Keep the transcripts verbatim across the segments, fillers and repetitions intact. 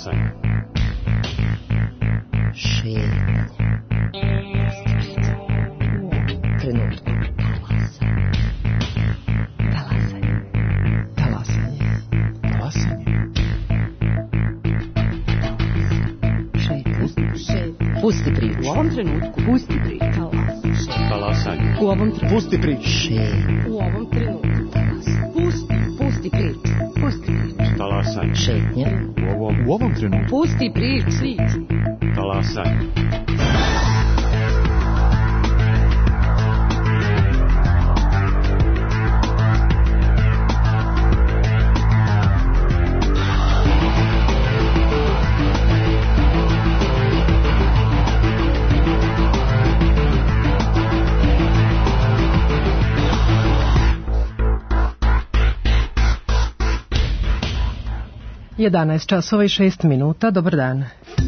Talasanje. Šetnje. Trenutku. Talasanje. Talasanje. Talasanje. Šetnje. Šetnje. Pusti priču. U ovom trenutku. Pusti priču. Talasanje. U ovom trenutku. Pusti priču. Šetnje. U ovom trenutku. Pusti. Pusti priču. Pusti priču. Talasanje. Šetnje. U ovom, u ovom trenutku. Pusti priču. Talasanje. jedanaest časova i šest minuta, dobar dan.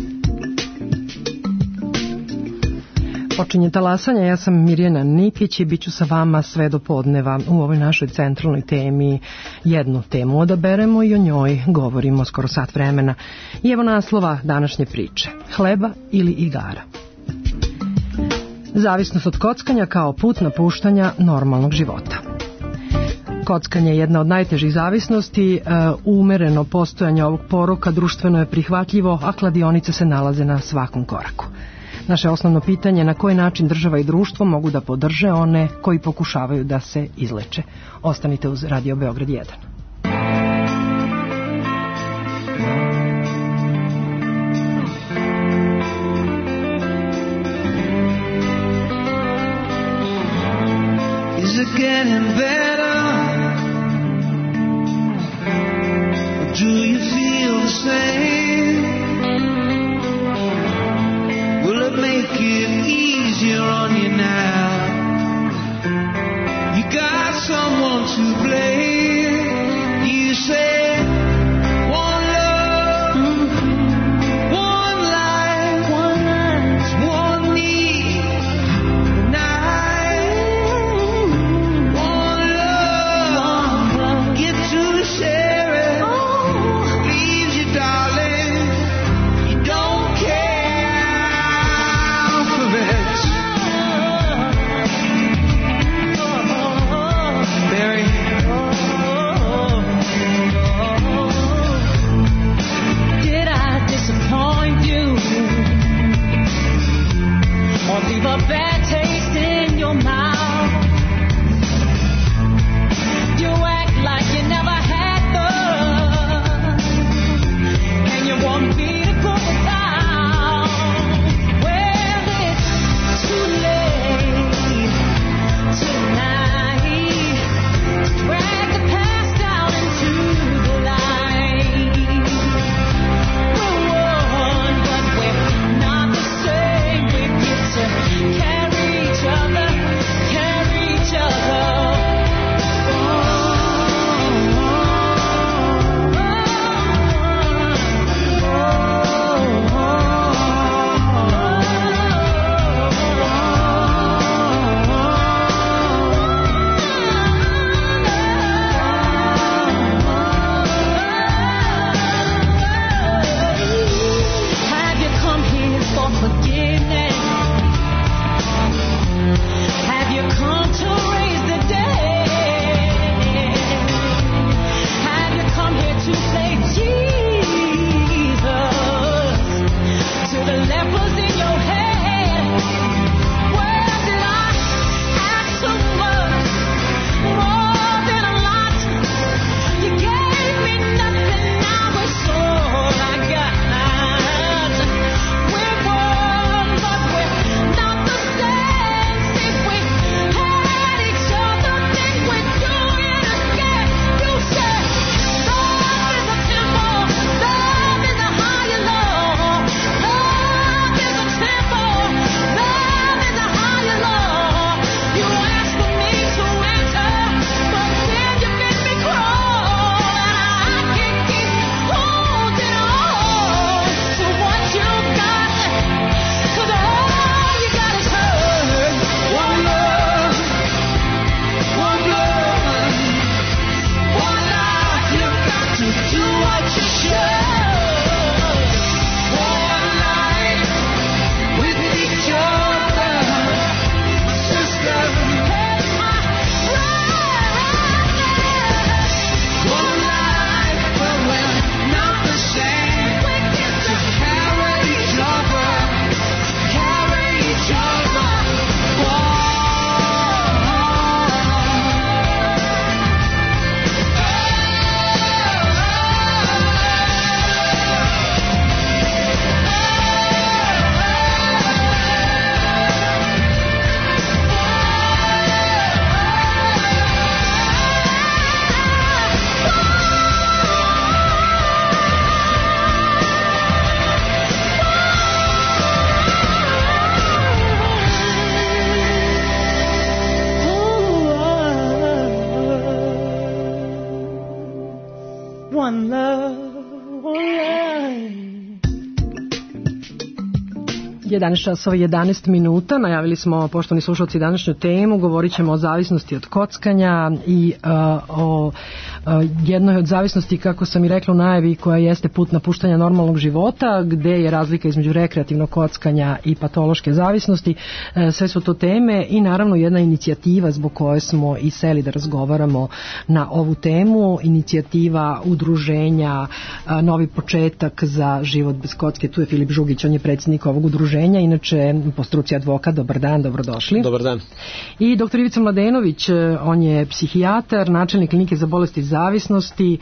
Počinje Talasanje, ja sam Mirjana Nikić i bit ću sa vama sve do podneva u ovoj našoj centralnoj temi. Jednu temu odaberemo i o njoj govorimo skoro sat vremena. I evo naslova današnje priče. Hleba ili igara? Zavisnost od kockanja kao put napuštanja normalnog života. Kockanje je jedna od najtežih zavisnosti, umereno postojanje ovog poroka društveno je prihvatljivo, a kladionice se nalaze na svakom koraku. Naše osnovno pitanje je na koji način država i društvo mogu da podrže one koji pokušavaju da se izleče. Ostanite uz Radio Beograd jedan. Is it getting better? Do you feel the same? Will it make it easier on you now? You got someone to blame. You say one love, one life, one life, one need, night, one love, get to share. Barry, one love, one life. jedanaest časova i jedanaest minuta, najavili smo, poštovani slušalci, današnju temu, govorit ćemo o zavisnosti od kockanja i uh, o uh, jednoj od zavisnosti, kako sam i rekla u najavi, koja jeste put napuštanja normalnog života, gde je razlika između rekreativnog kockanja i patološke zavisnosti. Uh, sve su to teme i naravno jedna inicijativa zbog koje smo i seli da razgovaramo na ovu temu, inicijativa udruženja uh, Novi početak za život bez kocke. Tu je Filip Žugić, on je predsjednik ovog udruženja, inače po struci advokat. Dobar dan, dobrodošli. Dobar dan. I doktor Ivica Mladenović, on je psihijatar, načelnik klinike za bolesti zavisnosti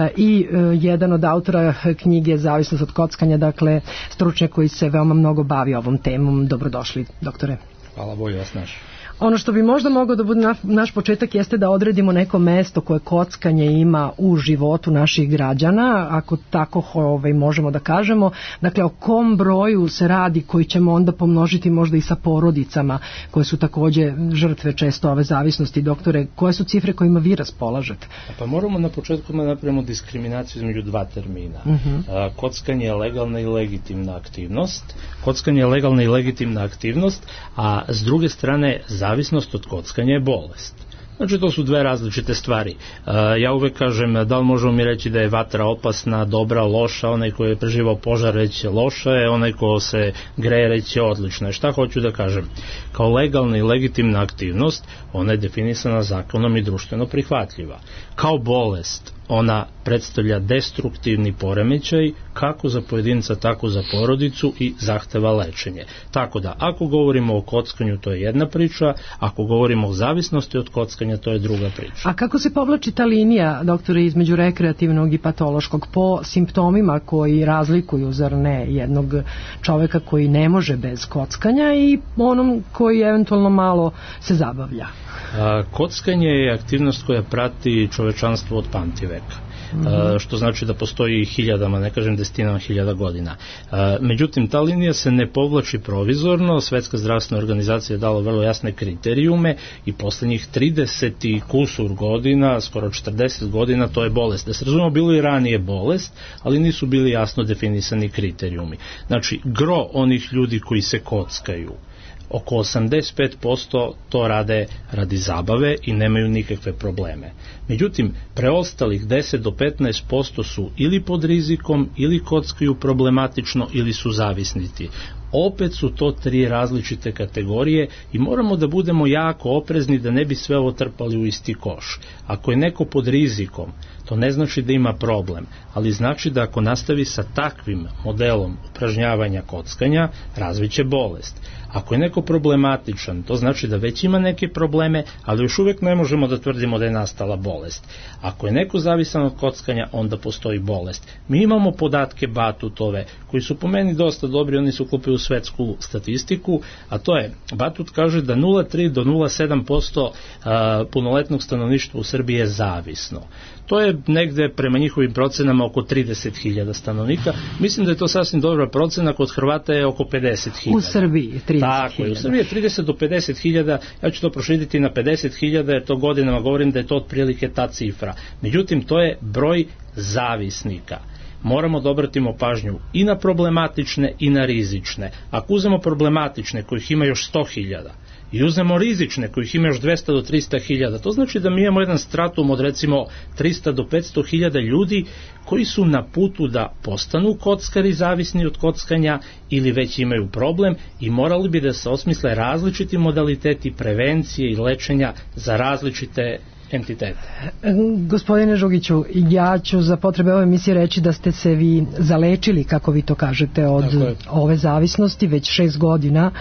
i jedan od autora knjige Zavisnost od kockanja, dakle stručnjak koji se veoma mnogo bavi ovom temom. Dobrodošli, doktore. Hvala, bolje vas naš. Ono što bi možda mogao da bude naš početak jeste da odredimo neko mesto koje kockanje ima u životu naših građana, ako tako ovaj, možemo da kažemo. Dakle, o kom broju se radi koji ćemo onda pomnožiti možda i sa porodicama koje su takođe žrtve često ove zavisnosti. Doktore, koje su cifre kojima vi raspolažete? Pa moramo na početku da napravimo diskriminaciju između dva termina. Uh-huh. Kockanje je legalna i legitimna aktivnost. Kockanje je legalna i legitimna aktivnost, a s druge strane zavisnost od kockanja je bolest. Znači, to su dve različite stvari. Uh, ja uvek kažem, da li možemo mi reći da je vatra opasna, dobra, loša, onaj ko je preživao požar reći loša je, onaj ko se greje reći odlična je. Šta hoću da kažem? Kao legalna i legitimna aktivnost, ona je definisana zakonom i društveno prihvatljiva. Kao bolest, ona predstavlja destruktivni poremećaj kako za pojedinca, tako za porodicu i zahteva lečenje. Tako da, ako govorimo o kockanju, to je jedna priča, ako govorimo o zavisnosti od kockanja, to je druga priča. A kako se povlači ta linija, doktore, između rekreativnog i patološkog po simptomima koji razlikuju, zar ne, jednog čoveka koji ne može bez kockanja i onom koji eventualno malo se zabavlja? A, kockanje je aktivnost koja prati čovečanstvo od pamtiveka. Mm-hmm. Što znači da postoji hiljadama, ne kažem desetinama hiljada godina. Međutim, ta linija se ne povlači provizorno. Svetska zdravstvena organizacija je dala vrlo jasne kriterijume i poslednjih trideset i kusur godina, skoro četrdeset godina, to je bolest. Da se razumemo, bilo i ranije bolest, ali nisu bili jasno definisani kriterijumi. Znači, gro onih ljudi koji se kockaju, oko osamdeset pet posto to rade radi zabave i nemaju nikakve probleme. Međutim, preostalih deset do petnaest posto su ili pod rizikom, ili kockaju problematično, ili su zavisnici. Opet su to tri različite kategorije i moramo da budemo jako oprezni da ne bi sve ovo trpali u isti koš. Ako je neko pod rizikom, to ne znači da ima problem, ali znači da ako nastavi sa takvim modelom upražnjavanja kockanja, razviće bolest. Ako je neko problematičan, to znači da već ima neke probleme, ali još uvek ne možemo da tvrdimo da je nastala bolest. Ako je neko zavisan od kockanja, onda postoji bolest. Mi imamo podatke Batutove, koji su po meni dosta dobri, oni se uklopaju u svetsku statistiku, a to je, Batut kaže da nula zarez tri do nula zarez sedam posto punoletnog stanovništva u Srbiji je zavisno. To je negde prema njihovim procenama oko trideset hiljada stanovnika. Mislim da je to sasvim dobra procena, kod Hrvata je oko pedeset hiljada. U Srbiji trideset hiljada. Tako je, u Srbiji je trideset do pedeset hiljada, ja ću to proširiti na pedeset hiljada, jer to godinama govorim da je to otprilike ta cifra. Međutim, to je broj zavisnika. Moramo da obratimo pažnju i na problematične i na rizične. Ako uzmemo problematične, kojih ima još sto hiljada, i uzmemo rizične, kojih ima još dvesta do trista hiljada, to znači da mi imamo jedan stratum od recimo trista do petsto hiljada ljudi koji su na putu da postanu kockari, zavisni od kockanja, ili već imaju problem, i morali bi da se osmisle različiti modaliteti prevencije i lečenja za različite entitete. Gospodine Žugiću, ja ću za potrebe ove emisije reći da ste se vi zalečili, kako vi to kažete, od ove zavisnosti, već šest godina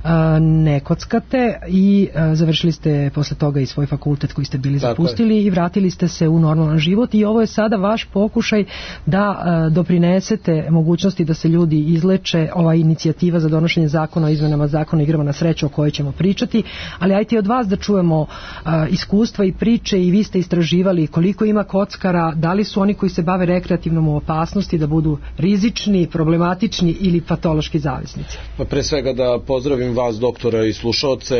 ne kockate i završili ste posle toga i svoj fakultet koji ste bili zapustili i vratili ste se u normalan život, i ovo je sada vaš pokušaj da doprinesete mogućnosti da se ljudi izleče. Ova inicijativa za donošenje zakona o izmenama zakona o igrama na sreću, o kojoj ćemo pričati, ali ajte od vas da čujemo iskustva i priče. I vi ste istraživali koliko ima kockara, da li su oni koji se bave rekreativnom u opasnosti da budu rizični, problematični ili patološki zavisnici? Pa pre svega da pozdravim vas, doktora, i slušaoce.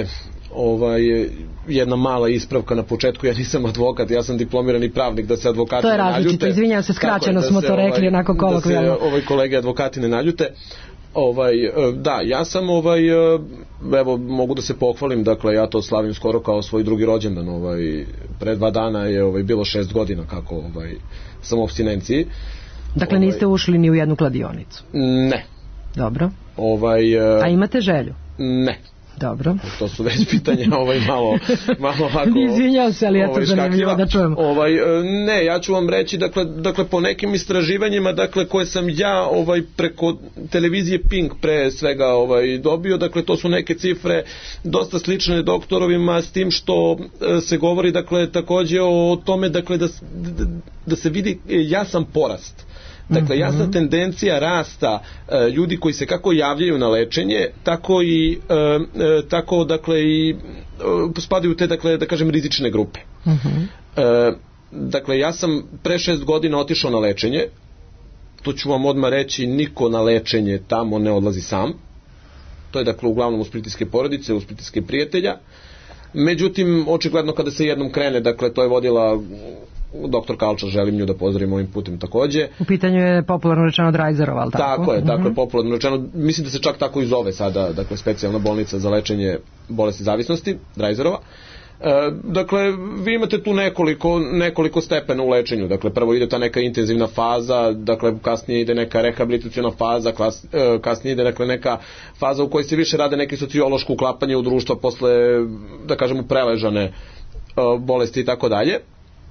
ovaj, jedna mala ispravka na početku, ja nisam advokat, ja sam diplomirani pravnik, da se advokati ne naljute. To je različito, izvinjam se, skraćeno smo to rekli, ovaj, onako kolokvijalno. Da se ovaj kolege advokati ne naljute. Ovaj, da, ja sam ovaj, evo, mogu da se pohvalim, dakle, ja to slavim skoro kao svoj drugi rođendan, ovaj, pre dva dana je ovaj, bilo šest godina kako ovaj, sam u apstinenciji. Dakle, ovaj, niste ušli ni u jednu kladionicu? Ne. Dobro. Ovaj, a imate želju? Ne. Dobro. To su već pitanja ovaj, malo, malo ovako... Izvinjam se, ali je to zanimljivo da čujemo. Ovaj, ne, ja ću vam reći, dakle, dakle, po nekim istraživanjima, dakle, koje sam ja ovaj, preko televizije Pink pre svega ovaj, dobio, dakle, to su neke cifre dosta slične doktorovima, s tim što se govori, dakle, takođe o tome, dakle, da, da, da se vidi jasan porast. Dakle, jasna tendencija rasta e, ljudi koji se kako javljaju na lečenje, tako i e, e, tako, dakle, i e, spadaju u te, dakle, da kažem, rizične grupe. Uh-huh. E, dakle, ja sam pre šest godina otišao na lečenje. To ću vam odmah reći, niko na lečenje tamo ne odlazi sam. To je, dakle, uglavnom uz pritiske porodice, uz pritiske prijatelja. Međutim, očigledno kada se jednom krene, dakle, to je vodila doktor Kalča, želim nju da pozdravim ovim putem takođe. U pitanju je popularno rečeno Drajzerova, ali tako? Tako je, tako mm-hmm. je popularno rečeno. Mislim da se čak tako i zove sada, dakle, specijalna bolnica za lečenje bolesti zavisnosti, Drajzerova. E, dakle, vi imate tu nekoliko, nekoliko stepena u lečenju. Dakle, prvo ide ta neka intenzivna faza, dakle, kasnije ide neka rehabilitaciona faza, klas, e, kasnije ide, dakle, neka faza u kojoj se više rade neke sociološko uklapanje u društva posle, da kažemo, preležane e, bolesti i tako dalje.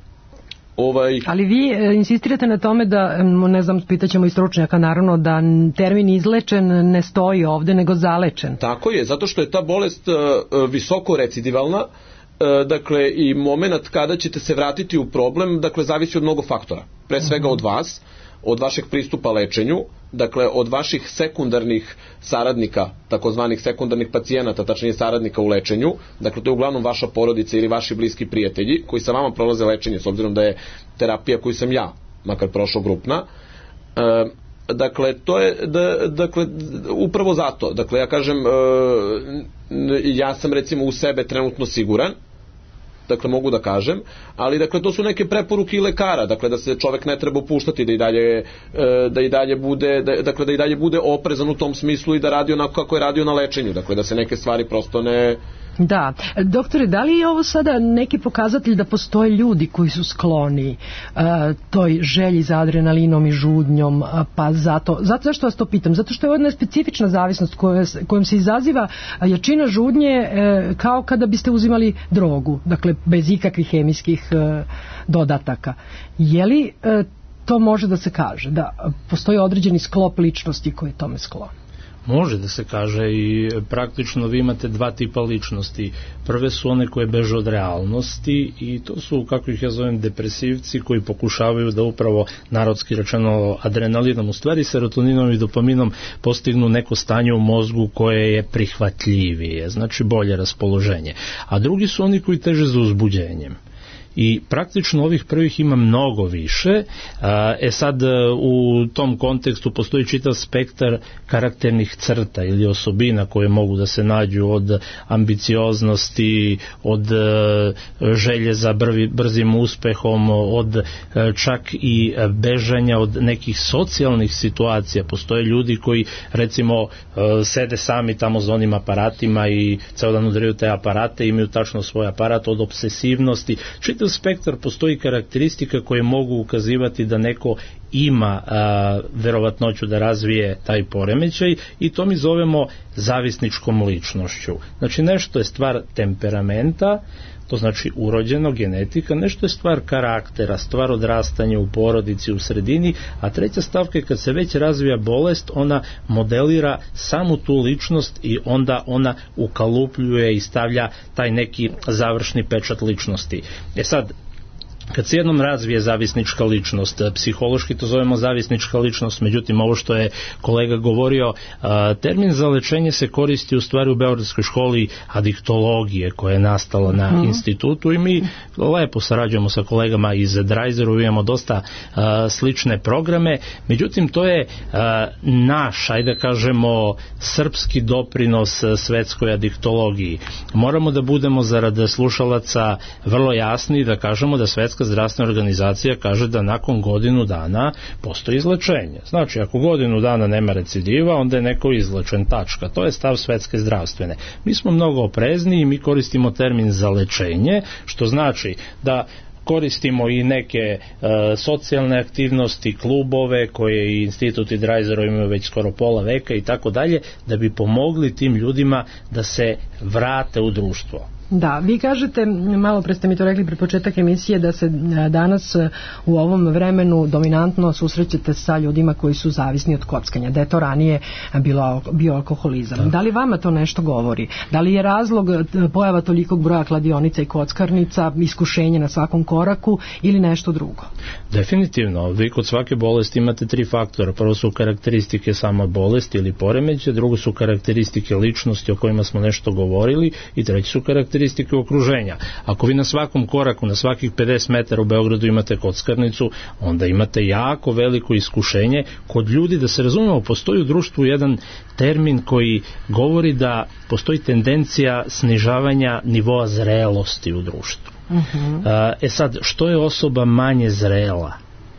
Ovaj... Ali vi e, insistirate na tome da, ne znam, pitaćemo i stručnjaka naravno, da termin izlečen ne stoji ovde, nego zalečen. Tako je, zato što je ta bolest e, visoko recidivalna, e, dakle, i moment kada ćete se vratiti u problem, dakle, zavisi od mnogo faktora. Pre svega od vas, od vašeg pristupa lečenju, dakle, od vaših sekundarnih saradnika, takozvanih sekundarnih pacijenata, tačnije saradnika u lečenju, dakle, to je uglavnom vaša porodica ili vaši bliski prijatelji koji sa vama prolaze lečenje, s obzirom da je terapija koju sam ja makar prošao grupna. E, dakle, to je, da, dakle, upravo zato, dakle, ja kažem, e, ja sam recimo u sebe trenutno siguran, dakle, mogu da kažem, ali, dakle, to su neke preporuke i lekara, dakle, da se čovek ne treba opuštati, da i dalje, da i dalje bude, da, dakle, da i dalje bude oprezan u tom smislu i da radi onako kako je radio na lečenju, dakle, da se neke stvari prosto ne... Da. Doktore, da li je ovo sada neki pokazatelj da postoje ljudi koji su skloni uh, toj želji za adrenalinom i žudnjom, uh, pa zato, zato zašto vas to pitam? Zato što je jedna specifična zavisnost koja, kojom se izaziva jačina žudnje uh, kao kada biste uzimali drogu, dakle bez ikakvih hemijskih uh, dodataka. Je li uh, to može da se kaže, da postoji određeni sklop ličnosti koji je tome sklon? Može da se kaže i praktično vi imate dva tipa ličnosti. Prve su one koje beže od realnosti i to su, kako ih ja zovem, depresivci koji pokušavaju da upravo, narodski rečeno, adrenalinom, u stvari serotoninom i dopaminom postignu neko stanje u mozgu koje je prihvatljivije, znači bolje raspoloženje. A drugi su oni koji teže za uzbuđenjem. I praktično ovih prvih ima mnogo više. E sad, u tom kontekstu postoji čitav spektar karakternih crta ili osobina koje mogu da se nađu od ambicioznosti, od želje za brvi, brzim uspehom, od čak i bežanja od nekih socijalnih situacija. Postoje ljudi koji, recimo, sede sami tamo za onim aparatima i ceo dan udaraju te aparate, imaju tačno svoj aparat, od obsesivnosti. Čitav spektar postoji karakteristika koje mogu ukazivati da neko ima a, verovatnoću da razvije taj poremećaj i to mi zovemo zavisničkom ličnošću. Znači, nešto je stvar temperamenta, to znači urođeno, genetika, nešto je stvar karaktera, stvar odrastanja u porodici, u sredini, a treća stavka je kad se već razvija bolest, ona modelira samu tu ličnost i onda ona ukalupljuje i stavlja taj neki završni pečat ličnosti. E sad, kad se jednom razvije zavisnička ličnost, psihološki to zovemo zavisnička ličnost, međutim ovo što je kolega govorio, termin za lečenje se koristi u stvari u Beogradskoj školi adiktologije koja je nastala na mm. institutu i mi lepo sarađujemo sa kolegama iz Drajzeru, imamo dosta slične programe, međutim to je naš, ajde da kažemo, srpski doprinos svetskoj adiktologiji. Moramo da budemo zarad slušalaca vrlo jasni da kažemo da Svetska zdravstvena organizacija kaže da nakon godinu dana postoji izlečenje. Znači, ako godinu dana nema recidiva, onda je neko izlečen, tačka. To je stav Svetske zdravstvene. Mi smo mnogo oprezni i mi koristimo termin za lečenje, što znači da koristimo i neke e, socijalne aktivnosti, klubove koje i instituti Drajzera imaju već skoro pola veka i tako dalje, da bi pomogli tim ljudima da se vrate u društvo. Da, vi kažete, malo pre ste mi to rekli pre početak emisije, da se danas u ovom vremenu dominantno susrećete sa ljudima koji su zavisni od kockanja, da je to ranije bilo, bio alkoholizam. Da. da li vama to nešto govori? Da li je razlog pojava tolikog broja kladionica i kockarnica, iskušenje na svakom koraku ili nešto drugo? Definitivno. Vi kod svake bolesti imate tri faktora. Prvo su karakteristike sama bolesti ili poremećaja, drugo su karakteristike ličnosti o kojima smo nešto govorili i treći su karakteristike okruženja. Ako vi na svakom koraku, na svakih pedeset metara u Beogradu imate kockarnicu, onda imate jako veliko iskušenje kod ljudi. Da se razumemo, postoji u društvu jedan termin koji govori da postoji tendencija snižavanja nivoa zrelosti u društvu. Uh-huh. E sad, što je osoba manje zrela?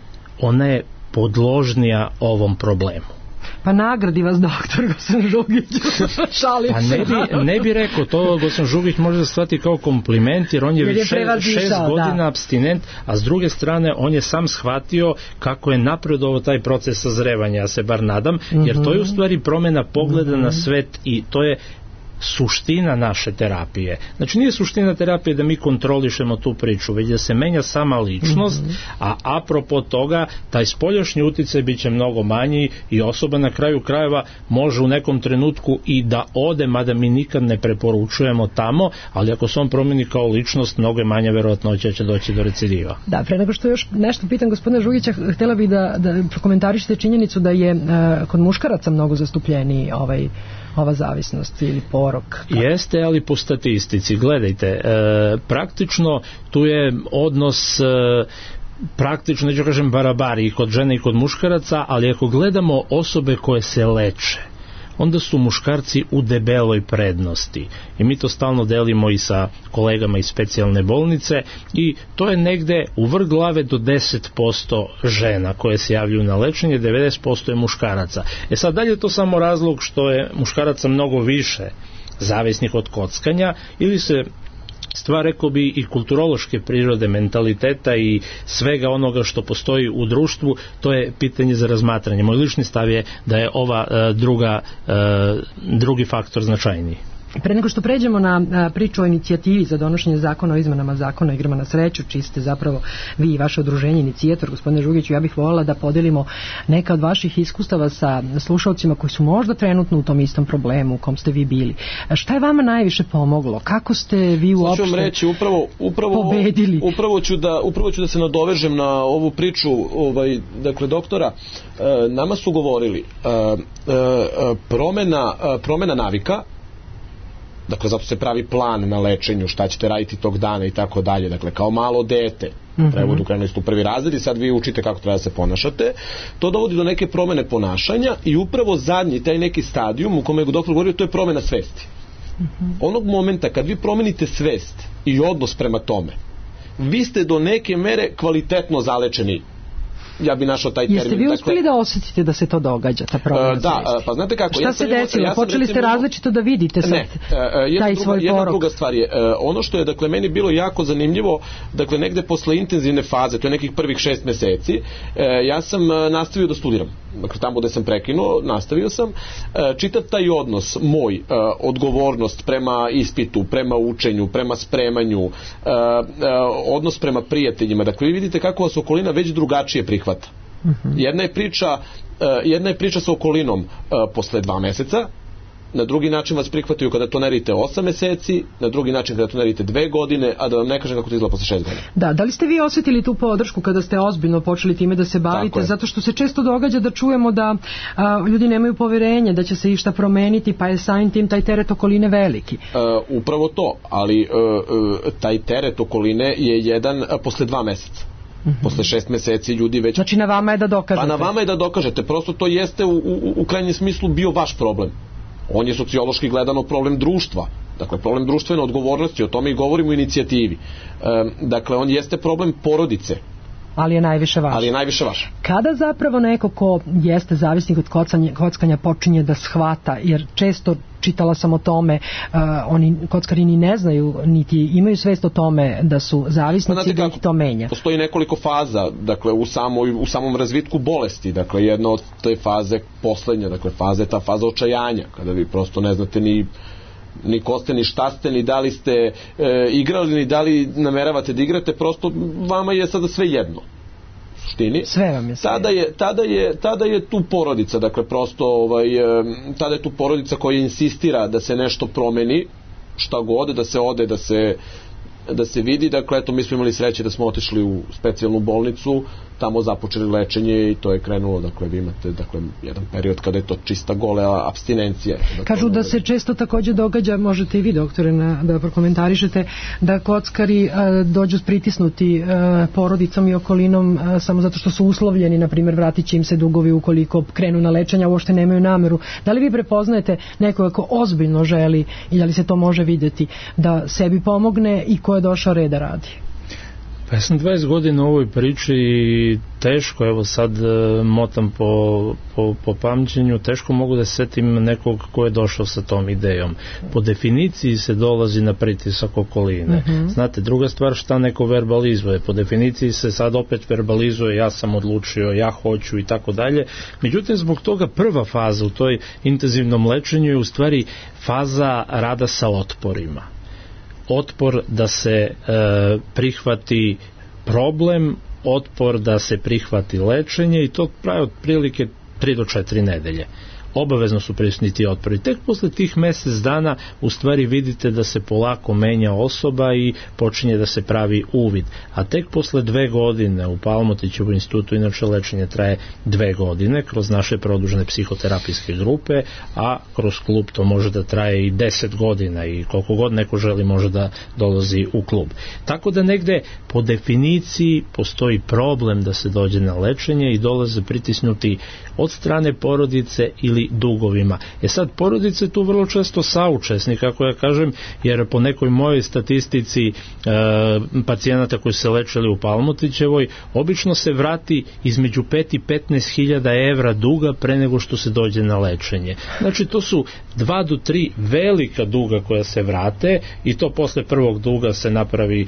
Ona je podložnija ovom problemu. Pa nagradi vas doktor Gosan Žugić. Šalim pa ne bi, ne bi rekao to, Gosan Žugić može da shvati kao kompliment, jer on je, jer je še, šest godina da. abstinent, a s druge strane on je sam shvatio kako je napredovao taj proces sazrevanja, ja se bar nadam, jer to je u stvari promjena pogleda mm-hmm. na svet i to je suština naše terapije. Znači nije suština terapije da mi kontrolišemo tu priču, već da se menja sama ličnost, mm-hmm. a apropo toga taj spoljašnji uticaj bit će mnogo manji i osoba na kraju krajeva može u nekom trenutku i da ode, mada mi nikad ne preporučujemo tamo, ali ako se on promeni kao ličnost, mnogo je manja verovatnoća će doći do recidiva. Da, pre nego što još nešto pitam gospodina Žugića, htjela bih da, da prokomentarišete činjenicu da je uh, kod muškaraca mnogo zastupljeniji ovaj ova zavisnost ili porok. Kako? Jeste, ali po statistici. Gledajte, e, praktično tu je odnos e, praktično, neću kažem barabari i kod žene i kod muškaraca, ali ako gledamo osobe koje se leče, onda su muškarci u debeloj prednosti. I mi to stalno delimo i sa kolegama iz specijalne bolnice i to je negde u vrh glave do deset posto žena koje se javljaju na lečenje, devedeset posto je muškaraca. E sad, dalje je to samo razlog što je muškaraca mnogo više zavisnih od kockanja ili se stvar, rekao bi, i kulturološke prirode, mentaliteta i svega onoga što postoji u društvu, to je pitanje za razmatranje. Moj lični stav je da je ova uh, druga, uh, drugi faktor značajniji. Pre nego što pređemo na a, priču o inicijativi za donošenje zakona o izmenama zakona o igrama na sreću, čiji ste zapravo vi i vaše udruženje inicijator, gospodine Žugiću, ja bih voljela da podelimo neka od vaših iskustava sa slušalcima koji su možda trenutno u tom istom problemu u kom ste vi bili. A šta je vama najviše pomoglo? Kako ste vi uopšte Hoću vam reći, upravo, upravo, pobedili? Upravo ću, da, upravo ću da se nadovežem na ovu priču ovaj, dakle, doktora. E, nama su govorili e, e, promena, e, promena navika. Dakle, zato se pravi plan na lečenju, šta ćete raditi tog dana i tako dalje. Dakle, kao malo dete, mm-hmm. prevodu krenuli ste u prvi razred i sad vi učite kako treba da se ponašate. To dovodi do neke promene ponašanja i upravo zadnji, taj neki stadijum u kome je doktor govorio, to je promena svesti. Mm-hmm. Onog momenta kad vi promenite svest i odnos prema tome, vi ste do neke mere kvalitetno zalečeni. Ja bi našao taj termin. Jeste vi uspjeli dakle, da osjetite da se to događa, ta promjena svesti? Da, pa znate kako. Šta ja se desilo? Ja Počeli ste različito da vidite sad ne, jedna taj druga, svoj jedna porok? druga stvar je, ono što je dakle meni bilo jako zanimljivo, dakle negde posle intenzivne faze, to je nekih prvih šest meseci, ja sam nastavio da studiram. Dakle, tamo gde sam prekinuo, nastavio sam. Čitav taj odnos, moj, odgovornost prema ispitu, prema učenju, prema spremanju, odnos prema prijateljima. Dakle, vi vidite kako vas okolina već drugačije prihvata. Uh-huh. Jedna je priča, jedna je priča sa okolinom posle dva meseca, na drugi način vas prihvataju kada to ne radite osam meseci, na drugi način kada to ne radite dve godine, a da vam ne kažem kako to izgleda posle šest godina. Da, da li ste vi osjetili tu podršku kada ste ozbiljno počeli time da se bavite? Zato što se često događa da čujemo da a, ljudi nemaju poverenje da će se išta promeniti, pa je samim tim taj teret okoline veliki. Uh, upravo to, ali uh, uh, taj teret okoline je jedan uh, posle dva meseca. Mm-hmm. Posle šest meseci ljudi već... Znači na vama je da dokažete. Pa na vama je da dokažete, prosto to jeste u, u, u krajnjem smislu bio vaš problem. On je sociološki gledano problem društva. Dakle, problem društvene odgovornosti, o tome i govorimo u inicijativi. E, dakle, on jeste problem porodice. Ali je najviše vaš. Ali je najviše vaš. Kada zapravo neko ko jeste zavisnik od kockanja, kockanja počinje da shvata, jer često čitala sam o tome, uh, oni kockari ni ne znaju, niti imaju svest o tome da su zavisnici, da ih to menja. Postoji nekoliko faza, dakle, u, samoj, u samom razvitku bolesti, dakle, jedna od te faze poslednja, dakle, faza je ta faza očajanja, kada vi prosto ne znate ni ni ko ste, ni šta ste, ni da li ste e, igrali, ni da li nameravate da igrate, prosto vama je sada sve jedno. U suštini. Sve vam je sve. Tada je, tada je, tada je tu porodica, dakle prosto ovaj, e, tada je tu porodica koja insistira da se nešto promeni, šta god, da se ode, da se da se vidi, dakle eto mi smo imali sreće da smo otišli u specijalnu bolnicu, tamo započeli lečenje i to je krenulo, dakle vi imate dakle, jedan period kada je to čista gola apstinencija. Da Kažu da se često takođe događa, možete i vi doktore na, da prokomentarišete, da kockari a, dođu pritisnuti a, porodicom i okolinom a, samo zato što su uslovljeni, na primjer vratit će im se dugovi ukoliko krenu na lečenje, a uopšte nemaju nameru. Da li vi prepoznajete nekoga ko ozbiljno želi i da li se to može vidjeti da sebi pomogne i ko je došao red da radi? Pa ja sam dvadeset godina u ovoj priči i teško, evo sad motam po, po, po pamćenju, teško mogu da se setim nekog ko je došao sa tom idejom. Po definiciji se dolazi na pritisak okoline. Mm-hmm. Znate, druga stvar šta neko verbalizuje. Po definiciji se sad opet verbalizuje ja sam odlučio, ja hoću i tako dalje. Međutim, zbog toga prva faza u toj intenzivnom lečenju je u stvari faza rada sa otporima. Otpor da se e, prihvati problem, otpor da se prihvati lečenje i to pravi otprilike tri do četiri nedelje. Obavezno su prisutni ti otpori. Tek posle tih mjesec dana u stvari vidite da se polako menja osoba i počinje da se pravi uvid. A tek posle dve godine u Palmotićevom institutu, inače lečenje traje dve godine kroz naše produžene psihoterapijske grupe, a kroz klub to može da traje i deset godina i koliko god neko želi može da dolazi u klub. Tako da negde po definiciji postoji problem da se dođe na lečenje i dolaze pritisnuti od strane porodice ili dugovima. E sad, porodice je tu vrlo često saučesnik, kako ja kažem, jer po nekoj mojoj statistici e, pacijenata koji se lečili u Palmotićevoj, obično se vrati između pet i petnaest hiljada evra duga pre nego što se dođe na lečenje. Znači, to su dva do tri velika duga koja se vrate i to posle prvog duga se napravi e,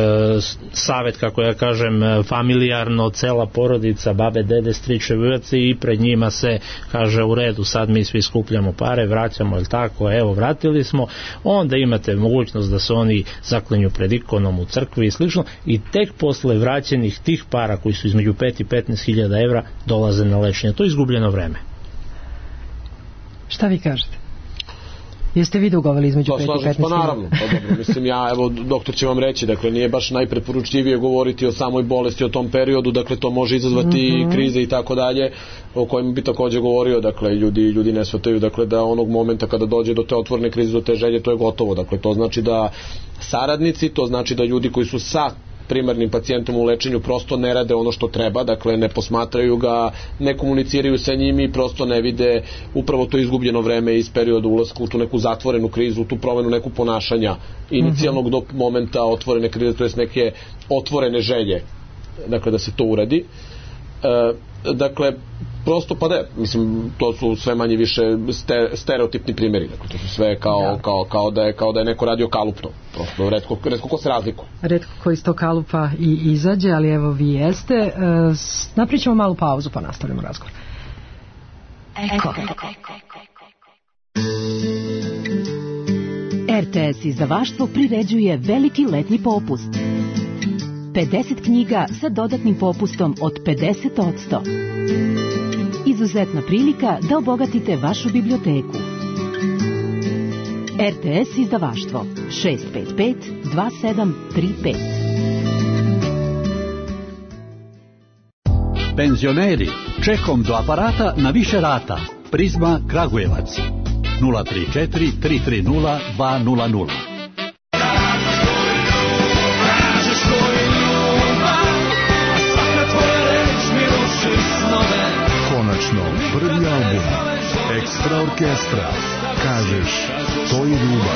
savet, kako ja kažem, familijarno, cela porodica, babe, dede, stričevi i pred njima se kaže u redu, sad mi svi skupljamo pare, vraćamo, ili tako, evo, vratili smo, onda imate mogućnost da se oni zaklinju pred ikonom u crkvi i slično i tek posle vraćenih tih para koji su između pet i petnaest hiljada evra dolaze na lečenje. To je izgubljeno vreme. Šta vi kažete? Jeste vi dugovali između pet i petnaest hiljada? Pa naravno, pa dobro, mislim ja, evo, doktor će vam reći, dakle, nije baš najpreporučljivije govoriti o samoj bolesti, o tom periodu, dakle, to može izazvati mm-hmm. krize i tako dalje, o kojima bi takođe govorio, dakle, ljudi, ljudi ne shvataju, dakle, da onog momenta kada dođe do te otvorene krize, do te želje, to je gotovo, dakle, to znači da saradnici, to znači da ljudi koji su sa primarnim pacijentom u lečenju prosto ne rade ono što treba, dakle ne posmatraju ga, ne komuniciraju sa njim i prosto ne vide upravo to izgubljeno vreme iz perioda ulaska u tu neku zatvorenu krizu, tu promenu neku ponašanja inicijalnog do momenta otvorene krize, to jest neke otvorene želje, dakle da se to uradi. E, dakle, prosto pa da, mislim, to su sve manje više stereotipni primjeri, dakle, to su sve kao, ja. kao, kao, da je, kao da je neko radio kalupno, prosto redko, redko ko se razlikuje. Redko ko iz tog kalupa i izađe, ali evo vi jeste. E, napravit ćemo malu pauzu pa nastavljamo razgovor. Eko. R T S izdavaštvo priređuje veliki letnji popust. pedeset knjiga sa dodatnim popustom od pedeset odsto. Izuzetna prilika da obogatite vašu biblioteku. R T S izdavaštvo šest pet pet dva sedam tri pet. Penzioneri, čekom do aparata na više rata. Prizma Kragujevac nula tri četiri tri tri nula dva nula nula. Konačno, prvi album Ekstra orkestra. Kažeš, to je ljubav.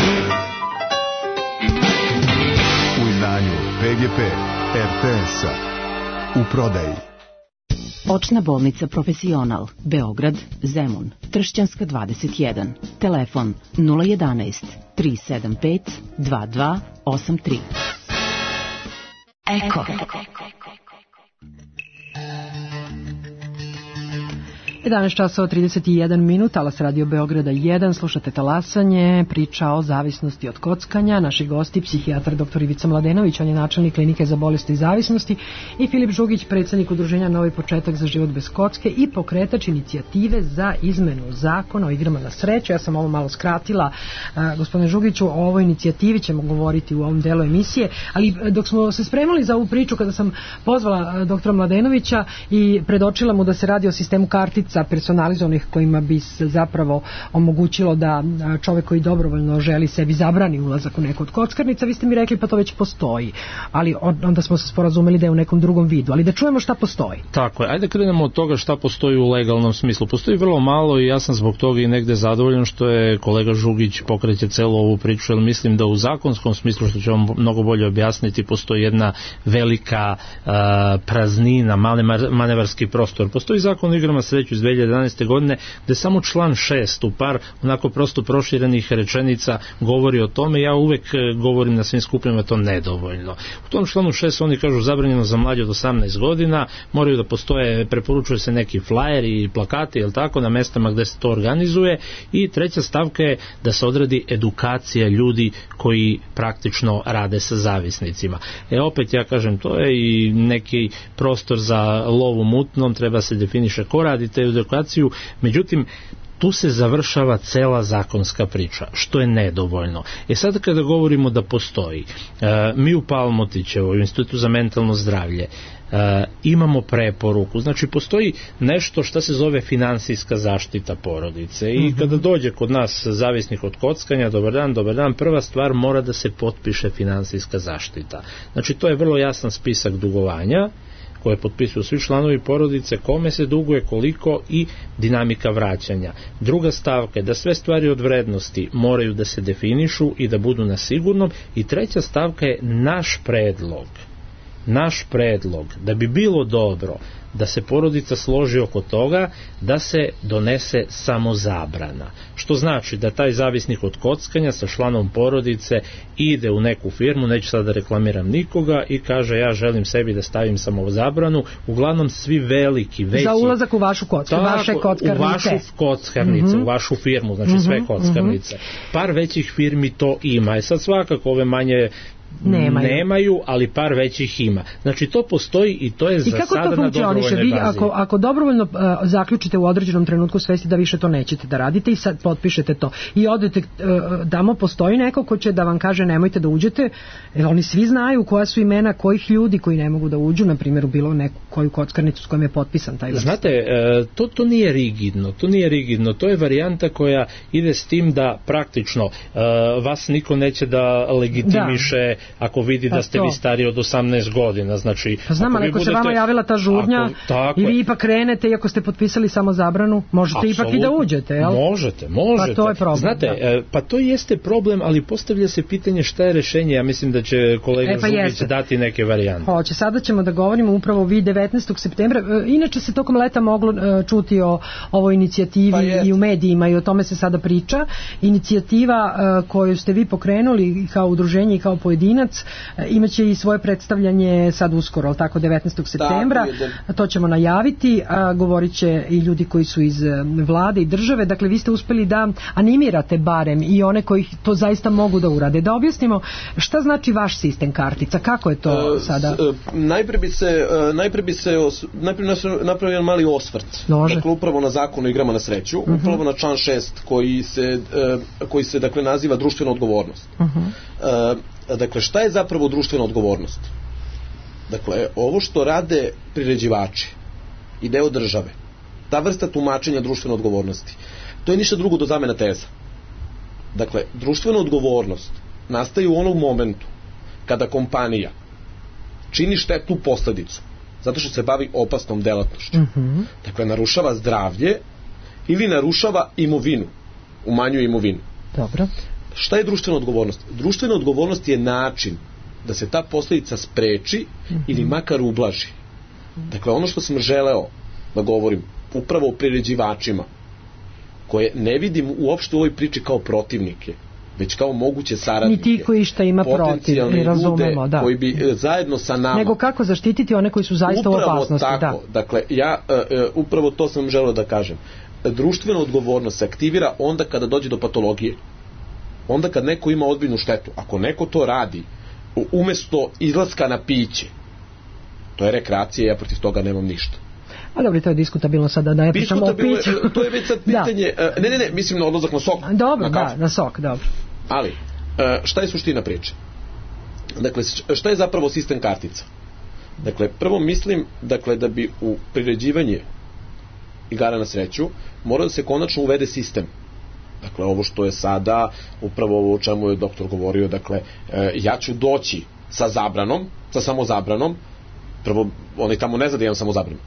U izdanju P G P R T S-a. U prodaji. Očna bolnica Profesional, Beograd, Zemun, Tršćanska dvadeset jedan. Telefon nula jedanaest tri sedam pet dva dva osam tri. Eko. jedanaest časova trideset jedan minut, Talas Radio Beograda jedan, slušate Talasanje, priča o zavisnosti od kockanja. Naši gosti, psihijatar dr. Ivica Mladenović, on je načelnik klinike za bolesti i zavisnosti, i Filip Žugić, predsjednik udruženja Novi početak za život bez kocke i pokretač inicijative za izmenu zakona o igrama na sreću. Ja sam ovo malo skratila, uh, gospodine Žugiću, o ovoj inicijativi ćemo govoriti u ovom delu emisije, ali dok smo se spremali za ovu priču, kada sam pozvala doktora Mladenovića i predočila mu da se radi o sistemu kartica personalizovanih kojima bi se zapravo omogućilo da čovjek koji dobrovoljno želi sebi zabrani ulazak u neku od kockarnica, vi ste mi rekli pa to već postoji, ali onda smo se sporazumeli da je u nekom drugom vidu, ali da čujemo šta postoji. Tako je, ajde krenemo od toga šta postoji u legalnom smislu. Postoji vrlo malo i ja sam zbog toga i negde zadovoljan što je kolega Žugić pokreće celu ovu priču, jer mislim da u zakonskom smislu, što će vam mnogo bolje objasniti, postoji jedna velika uh, praznina, manevarski prostor. Postoji zakon o igrama sreću iz dve hiljade jedanaeste. godine, gde samo član šest u par onako prosto proširenih rečenica govori o tome. Ja uvek govorim na svim skupinama to nedovoljno. U tom članu šest oni kažu zabranjeno za mlađe od osamnaest godina, moraju da postoje, preporučuju se neki flajeri i plakati, jel tako, na mestama gde se to organizuje, i treća stavka je da se odradi edukacija ljudi koji praktično rade sa zavisnicima. E opet ja kažem, to je i neki prostor za lovu mutnom, treba se definiše ko radi te edukaciju, međutim tu se završava cela zakonska priča, što je nedovoljno. E sad kada govorimo da postoji, e, mi u Palmotićevoj, u Institutu za mentalno zdravlje, e, imamo preporuku, znači postoji nešto što se zove finansijska zaštita porodice, i kada dođe kod nas zavisnik od kockanja, dobar dan, dobar dan, prva stvar mora da se potpiše finansijska zaštita. Znači to je vrlo jasan spisak dugovanja koje potpisuju svi članovi porodice, kome se duguje, koliko i dinamika vraćanja. Druga stavka je da sve stvari od vrednosti moraju da se definišu i da budu na sigurnom, i treća stavka je naš predlog. Naš predlog da bi bilo dobro da se porodica složi oko toga da se donese samo zabrana. Što znači da taj zavisnik od kockanja sa članom porodice ide u neku firmu, neću sad da reklamiram nikoga, i kaže ja želim sebi da stavim samo zabranu. Uglavnom svi veliki, veći... Za ulazak u vašu kocku, tako, vaše kockarnice. U vašu kockarnice, mm-hmm. u vašu firmu, znači mm-hmm. sve kockarnice. Mm-hmm. Par većih firmi to ima. I sad svakako ove manje Nemaju. nemaju, ali par većih ima. Znači to postoji i to je I za sada na dobrovoljnoj vi, bazi. Ako, ako dobrovoljno uh, zaključite u određenom trenutku svesti da više to nećete da radite i sad potpišete to i odete, uh, damo postoji neko ko će da vam kaže nemojte da uđete, jer oni svi znaju koja su imena kojih ljudi koji ne mogu da uđu, na primjer u bilo neku koju kockarnicu s kojom je potpisan taj vrst. Znate, uh, to, to nije rigidno, to nije rigidno, to je varijanta koja ide s tim da praktično uh, vas niko neće da legitimiše da. Ako vidi da ste vi stariji od osamnaest godina, znači... Pa znam, ali ako budete, se vama javila ta žurnja ako, i vi ipak krenete, iako ste potpisali samo zabranu, možete apsolutno, ipak i da uđete, jel? Možete, možete. Pa to je problem. Znate, da. pa to jeste problem, ali postavlja se pitanje šta je rešenje. Ja mislim da će kolega e, pa Žugić dati neke varijante. Hoće, sada ćemo da govorimo upravo vi devetnaestog septembra. Inače se tokom leta moglo čuti o ovoj inicijativi pa i u medijima i o tome se sada priča. Inicijativa koju ste vi pokrenuli kao udruženje i kao pojedinac pojedinac. E, imaće i svoje predstavljanje sad uskoro, ali tako devetnaestog septembra. Da. To ćemo najaviti. A, govorit će i ljudi koji su iz vlade i države. Dakle, vi ste uspeli da animirate barem i one koji to zaista mogu da urade. Da objasnimo šta znači vaš sistem kartica, kako je to uh, sada? Uh, najpre bi se, uh, najpre bi se os, najpre napravio jedan mali osvrt. Može. Dakle, upravo na zakonu o igrama na sreću, uh-huh. upravo na član šest koji se, uh, koji se dakle, naziva društvena odgovornost. Uh-huh. Uh, dakle, šta je zapravo društvena odgovornost? Dakle, ovo što rade priređivači i deo države, ta vrsta tumačenja društvene odgovornosti, to je ništa drugo do zamena teza. Dakle, društvena odgovornost nastaje u onom momentu kada kompanija čini štetnu posledicu zato što se bavi opasnom delatnošću. Mm-hmm. Dakle, narušava zdravlje ili narušava imovinu, umanjuje imovinu. Dobro. Šta je društvena odgovornost? Društvena odgovornost je način da se ta posledica spreči mm-hmm. ili makar ublaži. Dakle, ono što sam želeo da govorim upravo o priređivačima, koje ne vidim uopšte u ovoj priči kao protivnike, već kao moguće saradnike. Ni ti koji šta ima protiv, i razumemo, da. Koji bi zajedno sa nama... Nego kako zaštititi one koji su zaista upravo u opasnosti. Tako, da. Dakle, ja uh, upravo to sam želeo da kažem. Društvena odgovornost se aktivira onda kada dođe do patologije. Onda kad neko ima ozbiljnu štetu. Ako neko to radi umesto izlaska na piće, to je rekreacija, ja protiv toga nemam ništa. A dobro, to je diskutabilno sada da ne pričamo o piću. To je već sad pitanje, da. ne, ne, ne, mislim na odlazak na sok. Dobro, na da, na sok, dobro. Ali, šta je suština priče? Dakle, šta je zapravo sistem kartica? Dakle, prvo mislim, dakle, da bi u priređivanje igara na sreću mora da se konačno uvede sistem. Dakle, ovo što je sada, upravo ovo o čemu je doktor govorio, dakle, ja ću doći sa zabranom, sa samozabranom, prvo, onaj tamo ne zna da imam samozabranu.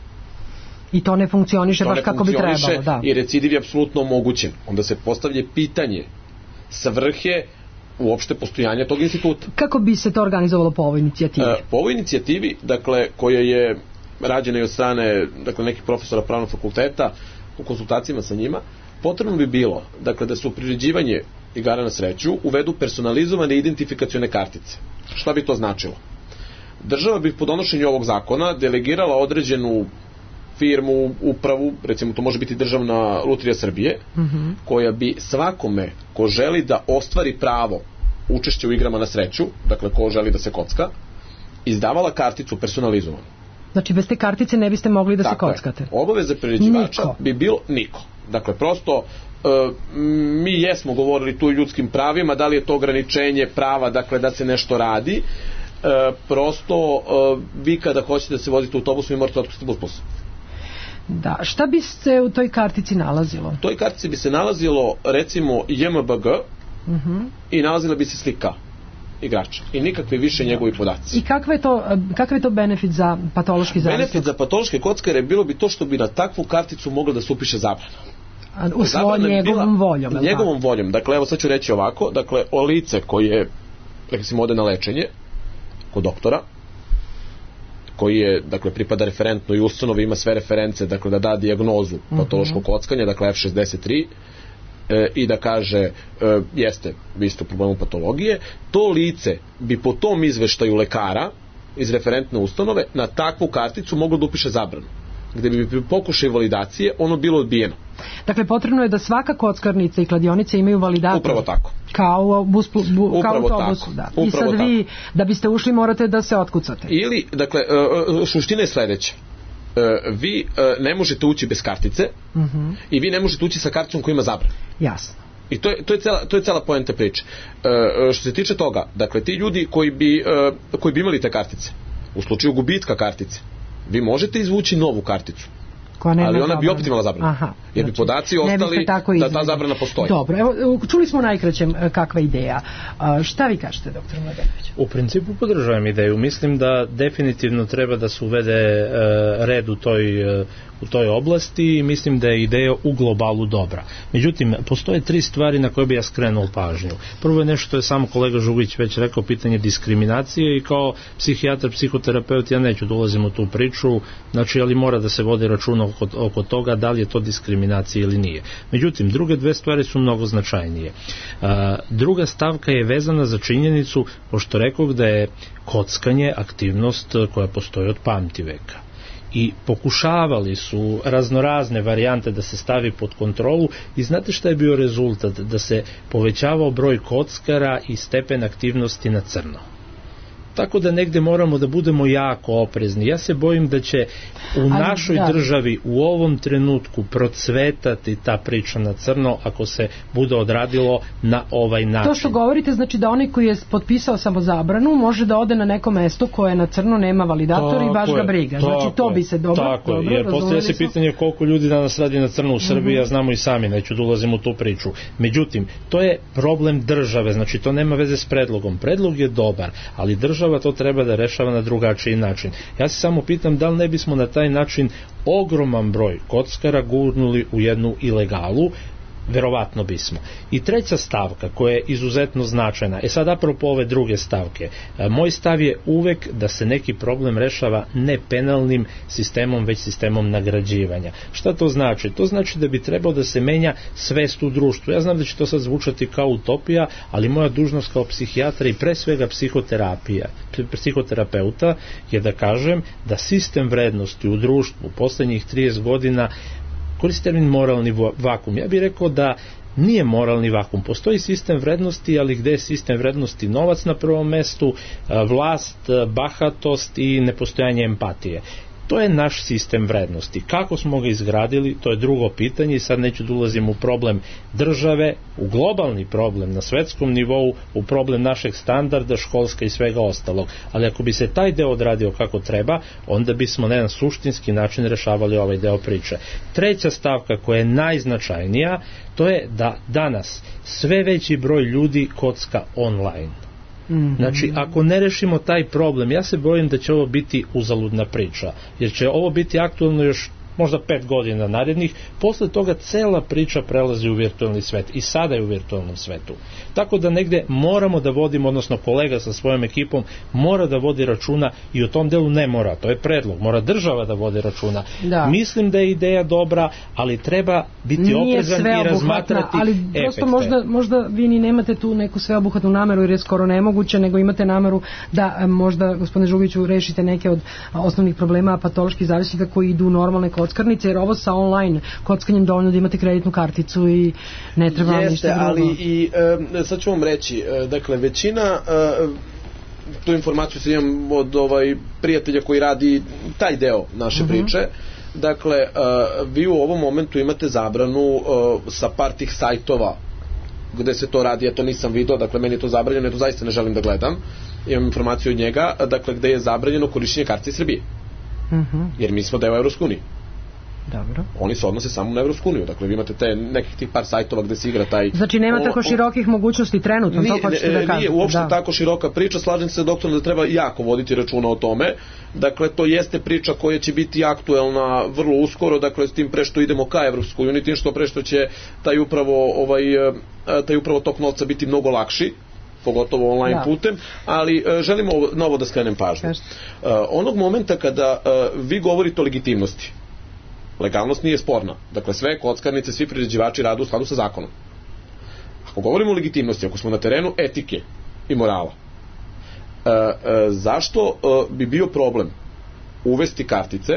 I to ne funkcioniše baš kako bi trebalo, da. I recidiv je apsolutno omogućen. Onda se postavlja pitanje svrhe uopšte postojanja tog instituta. Kako bi se to organizovalo po ovoj inicijativi? E, po ovoj inicijativi, dakle, koja je rađena i od strane, dakle, nekih profesora pravnog fakulteta u konsultacijama sa njima, potrebno bi bilo, dakle, da se u priređivanje igara na sreću uvedu personalizovane identifikacione kartice. Šta bi to značilo? Država bi po donošenju ovog zakona delegirala određenu firmu, upravu, recimo to može biti Državna lutrija Srbije, mm-hmm. koja bi svakome ko želi da ostvari pravo učešća u igrama na sreću, dakle ko želi da se kocka, izdavala karticu personalizovanu. Znači bez te kartice ne biste mogli da Tako se kockate? Je. Obaveza priređivača Niko. bi bilo niko. Dakle, prosto uh, mi jesmo govorili tu o ljudskim pravima, da li je to ograničenje prava, dakle da se nešto radi, uh, prosto uh, vi kada hoćete da se vozite u autobusu, vi morate otpustiti bus plus. Da, šta bi se u toj kartici nalazilo? U toj kartici bi se nalazilo recimo J M B G uh-huh. i nalazila bi se slika igrača i nikakve više njegovi podaci. I kakav je to, kakav je to benefit za patološki zavisnik? Benefit za patološke kockare bilo bi to što bi na takvu karticu mogla da se upiše zabrana. A, u svoj njegovom voljom. Njegovom da? voljom. Dakle, evo sad ću reći ovako, dakle, o lice koje, recimo, ode na lečenje kod doktora, koji je, dakle, pripada referentnoj ustanovi, ima sve reference, dakle, da da dijagnozu patološkog kockanja, dakle, F šezdeset tri, e, i da kaže, e, jeste, vi ste u problemu patologije, to lice bi po tom izveštaju lekara iz referentne ustanove na takvu karticu moglo da upiše zabranu, gde bi pri pokušaju validacije ono bilo odbijeno. Dakle, potrebno je da svaka kockarnica i kladionica imaju validator. Upravo tako. Kao bus, bu, kao autobusu, da. Upravo I sad tako. Vi, da biste ušli, morate da se otkucate. Ili, dakle, suština je sledeća. Vi ne možete ući bez kartice uh-huh. i vi ne možete ući sa karticom koja ima zabranu. Jasno. I to je, to je cela, to je cela poenta priče. E, što se tiče toga, dakle, ti ljudi koji bi, e, koji bi imali te kartice, u slučaju gubitka kartice, vi možete izvući novu karticu. Ali ona zabranu. Bi opet imala zabranu. Aha, jer bi znači, podaci ostali da ta zabrana postoji. Dobro, evo, čuli smo najkraćem kakva ideja. A, šta vi kažete, doktor Mladenović? U principu podržavam ideju. Mislim da definitivno treba da se uvede e, red u toj, e, u toj oblasti i mislim da je ideja u globalu dobra. Međutim, postoje tri stvari na koje bi ja skrenuo pažnju. Prvo je nešto što je samo kolega Žugić već rekao, pitanje diskriminacije, i kao psihijatar, psihoterapeut ja neću da ulazim u tu priču, znači, ali mora da se vodi računa oko, oko toga da li je to diskriminacija ili nije. Međutim, druge dve stvari su mnogo značajnije. A, druga stavka je vezana za činjenicu, pošto rekao da je kockanje aktivnost koja postoji od pamtiveka. I pokušavali su raznorazne varijante da se stavi pod kontrolu i znate šta je bio rezultat? Da se povećavao broj kockara i stepen aktivnosti na crno. Tako da negde moramo da budemo jako oprezni. Ja se bojim da će u Ali, našoj da. državi u ovom trenutku procvetati ta priča na crno ako se bude odradilo na ovaj način. To što govorite znači da onaj koji je potpisao samo zabranu može da ode na neko mesto koje na crno nema validator tako i baš ga briga. Znači to bi se dobro... Tako dobro, je, jer postoje se pitanje koliko ljudi danas radi na crno u Srbiji, mm-hmm. a znamo i sami, neću da ulazim u tu priču. Međutim, to je problem države, znači to nema veze s predlogom. Predlog je dobar, ali država to treba da rešava na drugačiji način. Ja se samo pitam da li ne bismo na taj način ogroman broj kockara gurnuli u jednu ilegalu. Verovatno bismo. I treća stavka koja je izuzetno značajna, e sad apropo ove druge stavke, moj stav je uvek da se neki problem rešava ne penalnim sistemom, već sistemom nagrađivanja. Šta to znači? To znači da bi trebao da se menja svest u društvu. Ja znam da će to sad zvučati kao utopija, ali moja dužnost kao psihijatra i pre svega psihoterapija, psihoterapeuta je da kažem da sistem vrednosti u društvu poslednjih trideset godina, koristi termin moralni vakum. Ja bih rekao da nije moralni vakum. Postoji sistem vrednosti, ali gde je sistem vrednosti? Novac na prvom mestu, vlast, bahatost i nepostojanje empatije. To je naš sistem vrednosti. Kako smo ga izgradili, to je drugo pitanje i sad neću da ulazim u problem države, u globalni problem na svetskom nivou, u problem našeg standarda, školska i svega ostalog. Ali ako bi se taj deo odradio kako treba, onda bismo na jedan suštinski način rešavali ovaj deo priče. Treća stavka koja je najznačajnija, to je da danas sve veći broj ljudi kocka online. Mm-hmm. Znači, ako ne rešimo taj problem, ja se bojim da će ovo biti uzaludna priča, jer će ovo biti aktualno još možda pet godina narednih, posle toga cela priča prelazi u virtualni svet i sada je u virtualnom svetu. Tako da negde moramo da vodimo, odnosno kolega sa svojom ekipom mora da vodi računa i o tom delu ne mora, to je predlog, mora država da vodi računa. Da. Mislim da je ideja dobra, ali treba biti oprezan i razmatrati ali efekte. Prosto možda, možda vi ni nemate tu neku sveobuhvatnu nameru jer je skoro nemoguće, nego imate nameru da možda, gospodine Žugiću, rešite neke od osnovnih problema patoloških zavisnika koji idu u normalne kockarnice, jer ovo sa online kockanjem dovoljno da imate kreditnu karticu i ne treba vam ništa drugo. Ali i e, sad ću vam reći, e, dakle većina e, tu informaciju se imam od ovaj prijatelja koji radi taj deo naše uh-huh. priče. Dakle, e, vi u ovom momentu imate zabranu e, sa par tih sajtova gde se to radi, ja to nisam video, dakle meni je to zabranjeno, ja to zaista ne želim da gledam. Imam informaciju od njega, dakle gde je zabranjeno korišćenje kartice Srbije. Uh-huh. Jer mi smo deo Evropske unije. Dobro. Oni se odnose samo na Evropsku uniju. Dakle, vi imate te nekih tih par sajtova gde se igra taj... Znači, nema o, tako o, širokih mogućnosti trenutno, nije, to hoćete da kažete. Nije uopšte da. tako široka priča, slažem se doktorom da treba jako voditi računa o tome. Dakle, to jeste priča koja će biti aktuelna vrlo uskoro, dakle, s tim pre što idemo ka Evropskoj uniji, tim što pre što će taj upravo, ovaj, taj upravo tok novca biti mnogo lakši, pogotovo online da. putem, ali uh, želim ovo, na ovo da skrenem pažnju. Uh, onog momenta kada uh, vi govorite o legitimnosti, legalnost nije sporna. Dakle, sve kockarnice, svi priređivači rade u skladu sa zakonom. Ako govorimo o legitimnosti, ako smo na terenu etike i morala, e, e, zašto e, bi bio problem uvesti kartice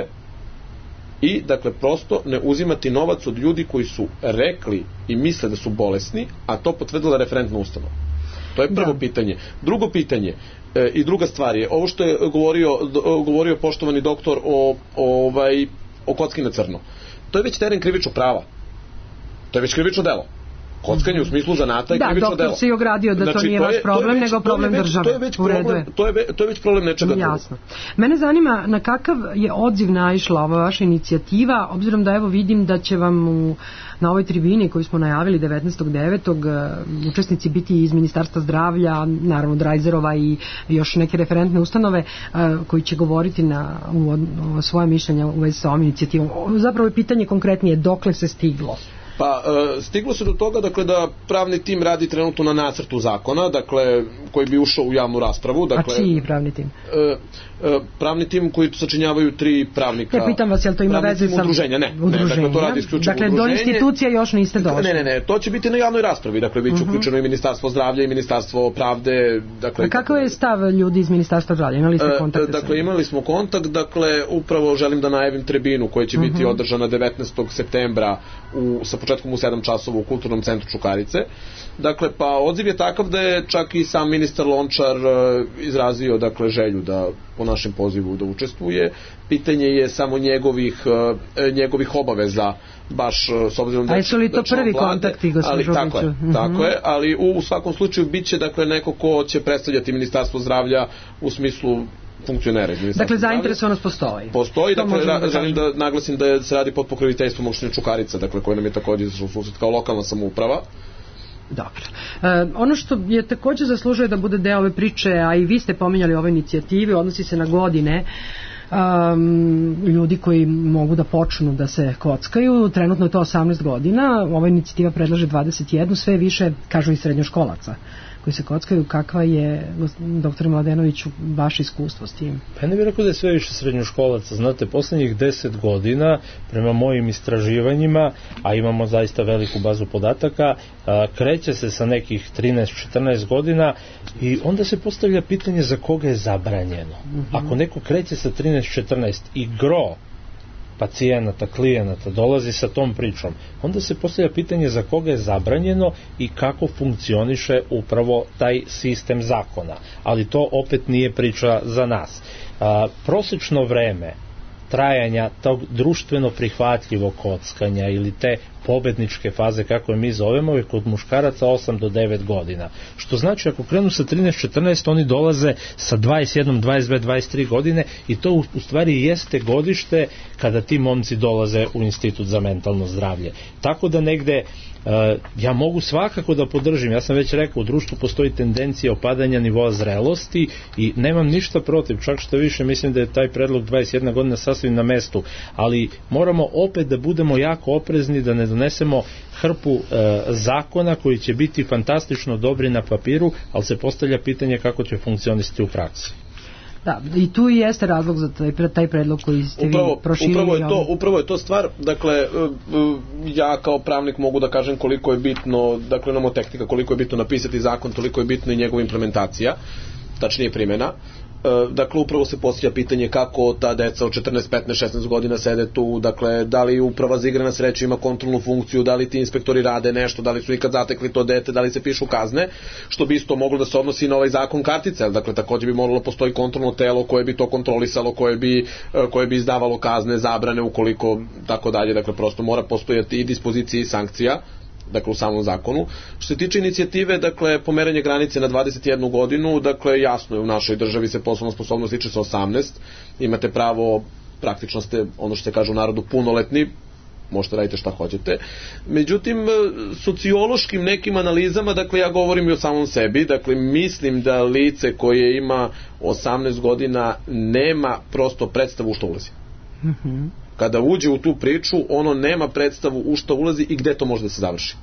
i, dakle, prosto ne uzimati novac od ljudi koji su rekli i misle da su bolesni, a to potvrdila referentna ustanova? To je prvo da. pitanje. Drugo pitanje e, i druga stvar je, ovo što je govorio, do, govorio poštovani doktor o, o ovaj o kocki na crno. To je već teren krivičnog prava. To je već krivično delo. Kockanje u smislu zanata je da, krivično delo. Da, doktor se i ogradio da znači, to nije to je, vaš problem, već, nego problem već, države. To je već problem, to je, to je već problem nečega drugog. Jasno. Mene zanima na kakav je odziv naišla ova vaša inicijativa, obzirom da evo vidim da će vam u, na ovoj tribini koju smo najavili devetnaestog devetog učesnici biti iz Ministarstva zdravlja, naravno Drajzerova i još neke referentne ustanove koji će govoriti na, u, o svoje mišljenja u vezi sa ovom inicijativom. Zapravo je pitanje konkretnije dokle se stiglo. Pa e, stiglo se do toga dakle da pravni tim radi trenutno na nacrtu zakona, dakle koji bi ušao u javnu raspravu, dakle a čiji pravni tim? E, e, pravni tim koji sačinjavaju tri pravnika. Ja pitam vas, jel to ima veze sa udruženja? Ne, udruženja. ne, dakle to radi isključivo dakle, udruženje. Do institucija još niste došli. Ne, ne, ne, to će biti na javnoj raspravi, dakle biće uh-huh. uključeno i Ministarstvo zdravlja i Ministarstvo pravde, dakle. A kakav je stav ljudi iz Ministarstva zdravlja? Imali ste kontakt? E, dakle imali smo kontakt, dakle upravo želim da najavim tribinu koja će uh-huh. biti održana devetnaestog septembra u sa početkom u sedam časova u Kulturnom centru Čukarice. Dakle, pa odziv je takav da je čak i sam ministar Lončar uh, izrazio dakle želju da po našem pozivu da učestvuje. Pitanje je samo njegovih uh, njegovih obaveza baš uh, s obzirom da a jesu li to prvi vlade, kontakti gospodin Žubiću? Tako je, mm-hmm. tako je, ali u, u svakom slučaju biće dakle neko ko će predstavljati Ministarstvo zdravlja u smislu funkcionera. Dakle, zainteresovanost postoji. Postoji, to dakle, ra- da želim da naglasim da je, se radi pod pokroviteljstvom opštine Čukarica, dakle, koja nam je također izašla u susret kao lokalna samouprava. Dobro. E, ono što je također zaslužuje da bude deo ove priče, a i vi ste pominjali ove inicijative, odnosi se na godine um, ljudi koji mogu da počnu da se kockaju. Trenutno je to osamnaest godina, ova inicijativa predlaže dvadeset jedan, sve više, kažu i srednjoškolaca koji se kockaju. Kakva je, doktore Mladenoviću, vaše iskustvo s tim? Pa ne bih rekao da je sve više srednjoškolaca. Znate, poslednjih deset godina, prema mojim istraživanjima, a imamo zaista veliku bazu podataka, kreće se sa nekih trinaest četrnaest godina i onda se postavlja pitanje za koga je zabranjeno. Mm-hmm. Ako neko kreće sa trinaest četrnaest i gro pacijenata, klijenata dolazi sa tom pričom, onda se postavlja pitanje za koga je zabranjeno i kako funkcioniše upravo taj sistem zakona. Ali to opet nije priča za nas. A, prosečno vreme trajanja tog društveno prihvatljivog kockanja ili te pobedničke faze, kako je mi zovemo, je kod muškaraca osam do devet godina. Što znači, ako krenu sa trinaest četrnaest, oni dolaze sa dvadeset jedan, dvadeset dve, dvadeset tri godine i to u, u stvari jeste godište kada ti momci dolaze u Institut za mentalno zdravlje. Tako da negde Uh, ja mogu svakako da podržim, ja sam već rekao, u društvu postoji tendencija opadanja nivoa zrelosti i nemam ništa protiv, čak što više mislim da je taj predlog dvadeset jedna godina sasvim na mestu, ali moramo opet da budemo jako oprezni da ne donesemo hrpu uh, zakona koji će biti fantastično dobri na papiru, ali se postavlja pitanje kako će funkcionisati u praksi. Da, i tu i jeste razlog za taj, taj predlog koji ste upravo, vi proširili. Upravo je, to, upravo je to stvar, dakle, ja kao pravnik mogu da kažem koliko je bitno, dakle, nomotehnika, koliko je bitno napisati zakon, toliko je bitno i njegova implementacija, tačnije primjena. Dakle, upravo se postavlja pitanje kako ta deca od četrnaest, petnaest, šesnaest godina sede tu, dakle, da li uprava za igre na sreću ima kontrolnu funkciju, da li ti inspektori rade nešto, da li su ikad zatekli to dete, da li se pišu kazne, što bi isto moglo da se odnosi na ovaj zakon kartice, dakle, također bi moralo postoji kontrolno telo koje bi to kontrolisalo, koje bi, koje bi izdavalo kazne, zabrane, ukoliko, tako dalje, dakle, prosto mora postojati i dispozicija i sankcija, dakle u samom zakonu. Što se tiče inicijative, dakle, pomeranje granice na dvadeset jednu godinu, dakle, jasno je, u našoj državi se poslovna sposobnost tiče sa osamnaest, imate pravo, praktično ste, ono što se kaže u narodu, punoletni, možete radite šta hoćete. Međutim, sociološkim nekim analizama, dakle, ja govorim i o samom sebi, dakle, mislim da lice koje ima osamnaest godina nema prosto predstavu u što ulazi. Mhm. Kada uđe u tu priču, ono nema predstavu u što ulazi i gde to može da se završi.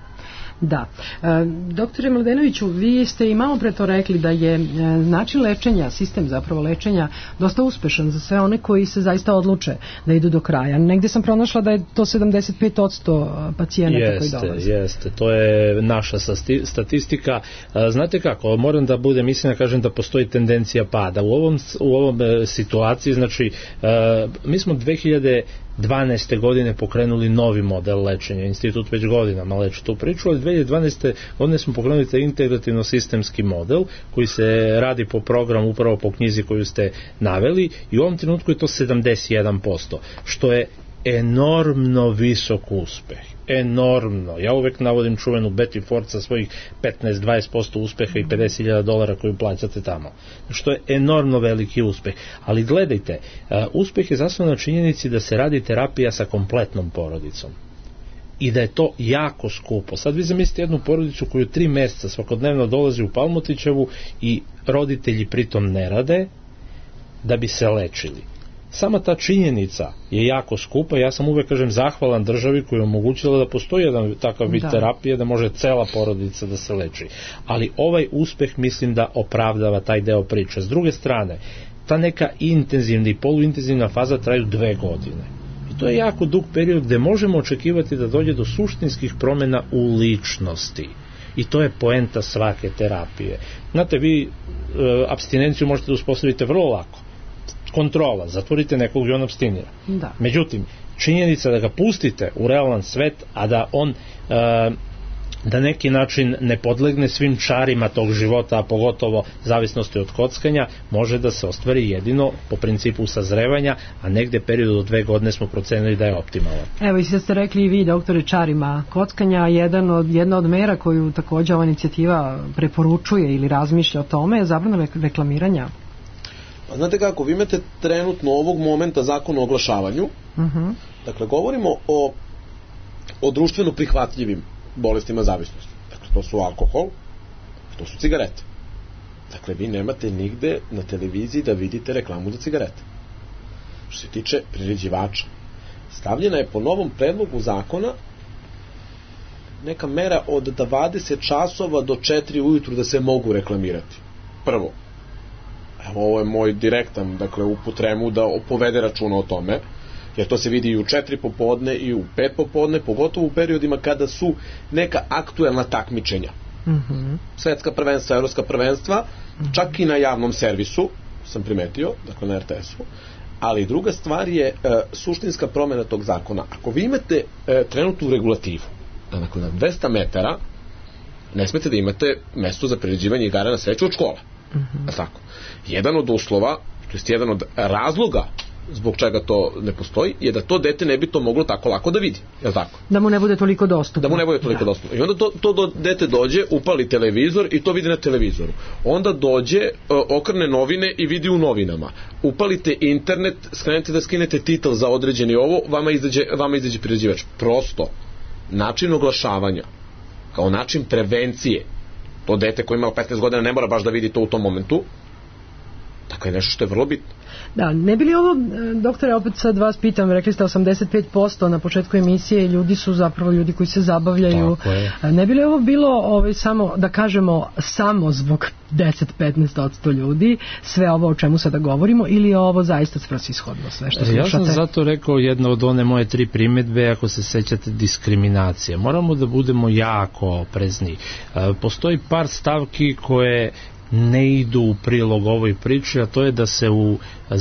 Da. E, doktore Mladenoviću, vi ste i malo pre to rekli da je e, način lečenja, sistem zapravo lečenja dosta uspešan za sve one koji se zaista odluče da idu do kraja. Negde sam pronašla da je to sedamdeset pet posto pacijenata koji dolaze. Jeste, to je naša statistika. Znate kako, moram da budem istina, kažem da postoji tendencija pada. U ovom, u ovom situaciji, znači, mi smo dve hiljade dvanaeste godine pokrenuli novi model lečenja. Institut već godinama leči tu priču, ali dve hiljade dvanaeste godine smo pokrenuli taj integrativno sistemski model koji se radi po programu, upravo po knjizi koju ste naveli, i u ovom trenutku je to sedamdeset jedan posto, što je enormno visok uspeh. Enormno. Ja uvek navodim čuvenu Betty Ford sa svojih petnaest do dvadeset posto uspeha i pedeset hiljada dolara koju plaćate tamo. Što je enormno veliki uspeh. Ali gledajte, uh, uspeh je zasnovan na činjenici da se radi terapija sa kompletnom porodicom. I da je to jako skupo. Sad vi zamislite jednu porodicu koju tri meseca svakodnevno dolazi u Palmotićevu i roditelji pritom ne rade da bi se lečili. sama ta činjenica je jako skupa. Ja sam uvek, kažem, zahvalan državi koja je omogućila da postoji jedan takav vid Da. terapije, da može cela porodica da se leči. Ali ovaj uspeh mislim da opravdava taj deo priče. S druge strane, ta neka intenzivna i poluintenzivna faza traju dve godine. I to je jako dug period gde možemo očekivati da dođe do suštinskih promena u ličnosti. I to je poenta svake terapije. Znate, vi e, apstinenciju možete da uspostavite vrlo lako. Kontrola, zatvorite nekog i on apstinira. Da. Međutim, činjenica da ga pustite u realan svet, a da on e, da neki način ne podlegne svim čarima tog života, a pogotovo zavisnosti od kockanja, može da se ostvari jedino po principu sazrevanja, a negde periodu od dve godine smo procenili da je optimalan. Evo i sad ste rekli i vi, doktore, čarima kockanja, jedan od, jedna od mera koju takođe ova inicijativa preporučuje ili razmišlja o tome je zabrana reklamiranja. Pa znate kako, vi imate trenutno ovog momenta zakon o oglašavanju. Uh-huh. Dakle, govorimo o, o društveno prihvatljivim bolestima zavisnosti. Dakle, to su alkohol, to su cigarete. Dakle, vi nemate nigde na televiziji da vidite reklamu za cigarete. Što se tiče priređivača, stavljena je po novom predlogu zakona neka mera od dvadeset časova do četiri ujutru da se mogu reklamirati. Prvo, evo, ovo je moj direktan, dakle, uput REM-u da povede računa o tome, jer to se vidi i u četiri popodne i u pet popodne, pogotovo u periodima kada su neka aktuelna takmičenja. Uh-huh. Svetska prvenstva, evropska prvenstva, uh-huh. čak i na javnom servisu, sam primetio, dakle na er te esu, ali druga stvar je e, suštinska promjena tog zakona. Ako vi imate e, trenutnu regulativu, da dakle na dvesta metara ne smete da imate mesto za priređivanje igara na sreću od škola. Uh-huh. Tako. Jedan od uslova, to jest jedan od razloga zbog čega to ne postoji, je da to dete ne bi to moglo tako lako da vidi. Je li tako? Da mu ne bude toliko dostupno. Da mu ne bude toliko da. dostupno. I onda to, to do, dete dođe, upali televizor i to vidi na televizoru. Onda dođe, okrene novine i vidi u novinama. Upalite internet, skrenete da skinete titel za određeni ovo, vama izađe, vama izađe priređivač. Prosto, način oglašavanja, kao način prevencije, to dete koje ima petnaest godina ne mora baš da vidi to u tom momentu, tako je nešto što je vrlo bitno. Da, ne bi li ovo, doktore, opet sad vas pitam, rekli ste osamdeset pet posto na početku emisije, ljudi su zapravo ljudi koji se zabavljaju. Ne bi li ovo bilo ovaj, samo, da kažemo, samo zbog deset do petnaest posto ljudi, sve ovo o čemu sada govorimo, ili je ovo zaista svrsishodno sve što slušate? Ja sam zato rekao jedna od one moje tri primedbe, ako se sećate, diskriminacije. Moramo da budemo jako oprezni. Postoji par stavki koje ne idu u prilog ovoj priči, a to je da se u,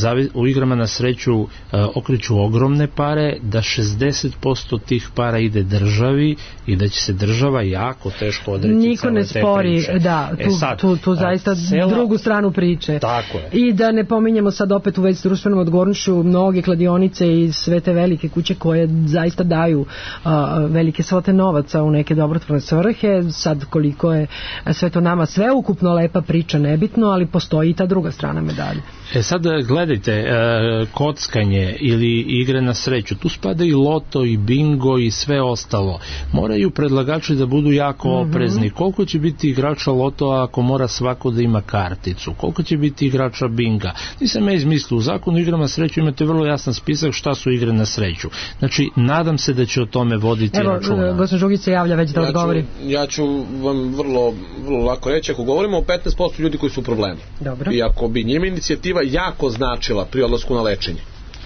u igrama na sreću uh, okreću ogromne pare, da šezdeset posto tih para ide državi i da će se država jako teško odreći. Niko ne spori, da, tu, e sad, tu, tu zaista cela, drugu stranu priče. Tako je. I da ne pominjemo sad opet u vezi s društvenom odgovornošću mnoge kladionice i sve te velike kuće koje zaista daju uh, velike svote novaca u neke dobrotvorne svrhe. Sad koliko je sve to nama sveukupno lepa priča, priča nebitno, ali postoji i ta druga strana medalje. E sad gledajte, e, kockanje ili igre na sreću, tu spada i loto i bingo i sve ostalo. Moraju predlagači da budu jako oprezni. Mm-hmm. Koliko će biti igrača loto ako mora svako da ima karticu? Koliko će biti igrača binga? Nisam ja izmislio, u zakonu o igrama na sreću imate vrlo jasan spisak šta su igre na sreću. Znači, nadam se da će o tome voditi Evo, računa. Evo, gospodin Žugić se javlja već da ja odgovori. Ću, ja ću vam vrlo, vrlo lako reći, ako govorimo o petnaest posto ljudi koji su u problemu. Dobro. I ako bi njima inicijativa jako značila pri odlasku na lečenje.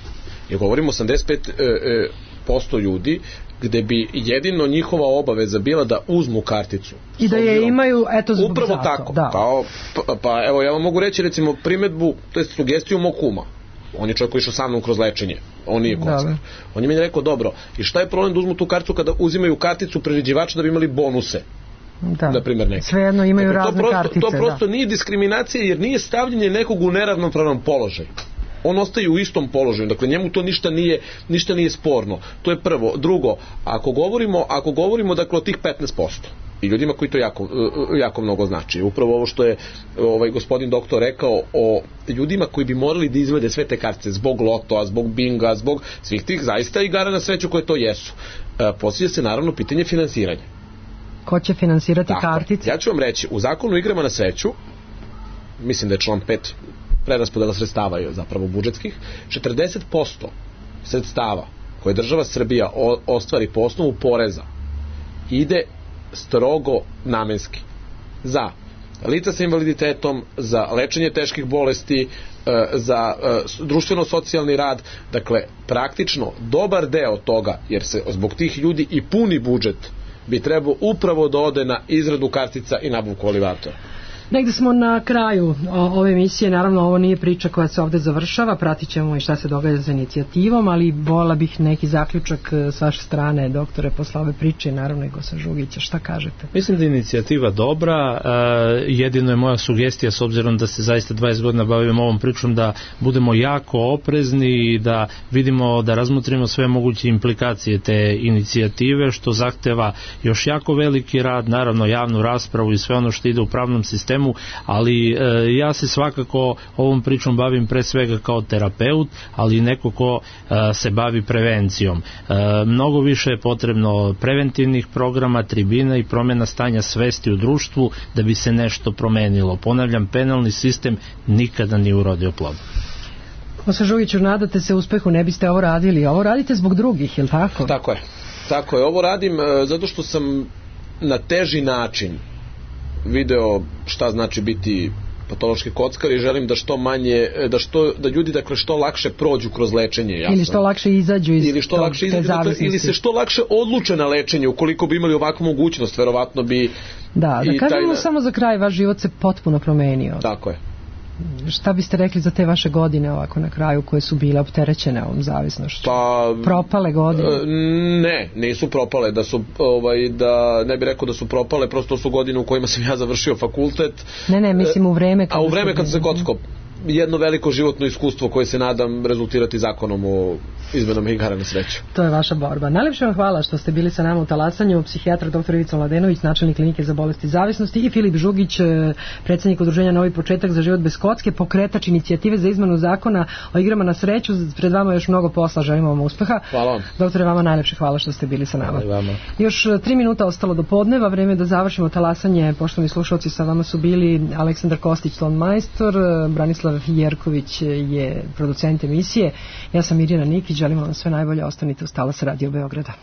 Ja govorim osamdeset pet posto ljudi gde bi jedino njihova obaveza bila da uzmu karticu. I da je imaju, eto, zbog upravo zato, tako. Da. Kao, pa, pa evo, ja vam mogu reći recimo primedbu, to je sugestiju mog kuma. On je čovjek koji išao sa mnom kroz lečenje. On nije kockar. On je meni rekao, dobro, i šta je problem da uzmu tu karticu kada uzimaju karticu priređivača da bi imali bonuse? Da. Na primjer neke. Svejedno imaju dakle, razne to prosto, kartice. To prosto da. nije diskriminacija jer nije stavljanje nekog u neravnopravan položaj. On ostaje u istom položaju, dakle njemu to ništa nije, ništa nije sporno. To je prvo. Drugo, ako govorimo, ako govorimo dakle o tih petnaest posto i ljudima koji to jako, jako mnogo znači, upravo ovo što je ovaj gospodin doktor rekao o ljudima koji bi morali da izvede sve te kartice zbog lotoa, zbog binga, zbog svih tih zaista igara na sreću koje to jesu. E, postavlja se naravno pitanje finansiranja. Ko će finansirati Tako, kartice? Ja ću vam reći, u zakonu o igrama na sreću, mislim da je član pet preraspodela sredstava je zapravo budžetskih, četrdeset posto sredstava koje država Srbija ostvari po osnovu poreza ide strogo namenski za lica sa invaliditetom, za lečenje teških bolesti, za društveno-socijalni rad. Dakle, praktično dobar deo toga, jer se zbog tih ljudi i puni budžet, bi trebao upravo da ode na izradu kartica i nabavku olivatora. Negde smo na kraju ove emisije, naravno ovo nije priča koja se ovde završava, pratit ćemo i šta se događa sa inicijativom, ali vola bih neki zaključak s vaše strane, doktore, posle ove priče, naravno i Gosa Žugića, šta kažete? Mislim da je inicijativa dobra, jedino je moja sugestija, s obzirom da se zaista dvadeset godina bavimo ovom pričom, da budemo jako oprezni i da vidimo, da razmotrimo sve moguće implikacije te inicijative, što zahteva još jako veliki rad, naravno javnu raspravu i sve ono što ide u pravnom sistemu, ali e, ja se svakako ovom pričom bavim pre svega kao terapeut, ali neko ko e, se bavi prevencijom. E, mnogo više je potrebno preventivnih programa, tribina i promjena stanja svesti u društvu da bi se nešto promenilo. Ponavljam, penalni sistem nikada nije urodio plod. Gosa Žugiću, nadate se uspehu, ne biste ovo radili, ovo radite zbog drugih, je li tako? Tako je, tako je, ovo radim e, zato što sam na teži način video šta znači biti patološki kockar i želim da što manje, da što da ljudi dakle što lakše prođu kroz lečenje, ja ili što sam, lakše izađu iz ili što tog, lakše izađu, dakle, ili se što lakše odluče na lečenje, ukoliko bi imali ovakvu mogućnost, verovatno bi. Da, da kažemo taj... samo za kraj, vaš život se potpuno promenio. Tako je. Šta biste rekli za te vaše godine ovako na kraju koje su bile opterećene ovom zavisnošću? Pa, propale godine? Ne, nisu propale, da su ovaj da ne bih rekao da su propale, prosto su godine u kojima sam ja završio fakultet. Ne, ne, mislim u vreme kad A u vreme kad se kockao, jedno veliko životno iskustvo koje se nadam rezultirati zakonom o izmenama igara na sreću. To je vaša borba. Najlepše vam hvala što ste bili sa nama u Talasanju, psihijatar doktor Ivica Mladenović, načelnik klinike za bolesti zavisnosti, i Filip Žugić, predsjednik udruženja Novi početak za život bez kocke, pokretač inicijative za izmenu zakona o igrama na sreću. Pred vama još mnogo posla, želimo vam uspeha. Hvala vam. Doktore, vama najlepše hvala što ste bili sa nama. Hvala vama. Još tri minuta ostalo do podneva, vreme da završimo Talasanje. Poštovani slušalci, sa vama su bili Aleksandar Kostić, ton majstor, Branislav Jerković je producent emisije. Ja sam Mirjana Nikić, želimo vam sve najbolje, ostanite uz Talas Radio Beograda.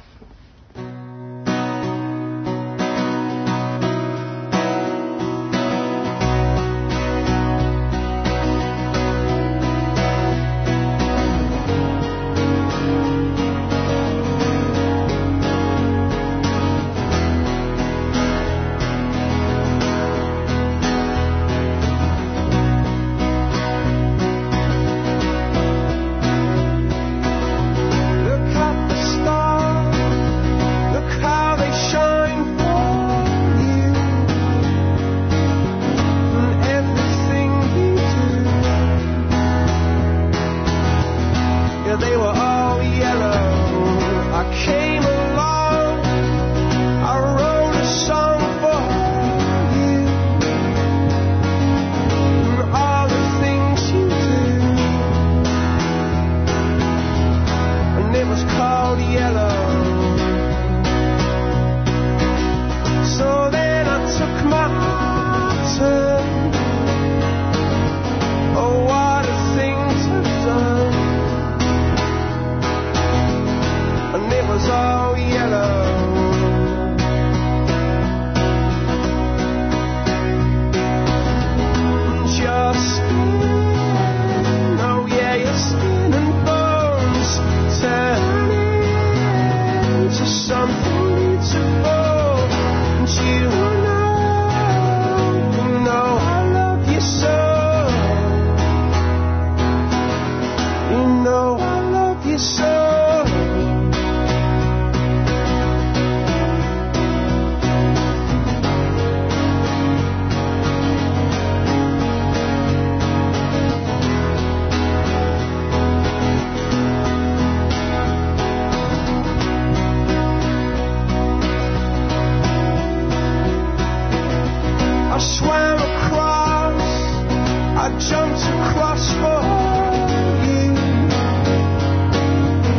Jumped across for you.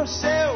yourself.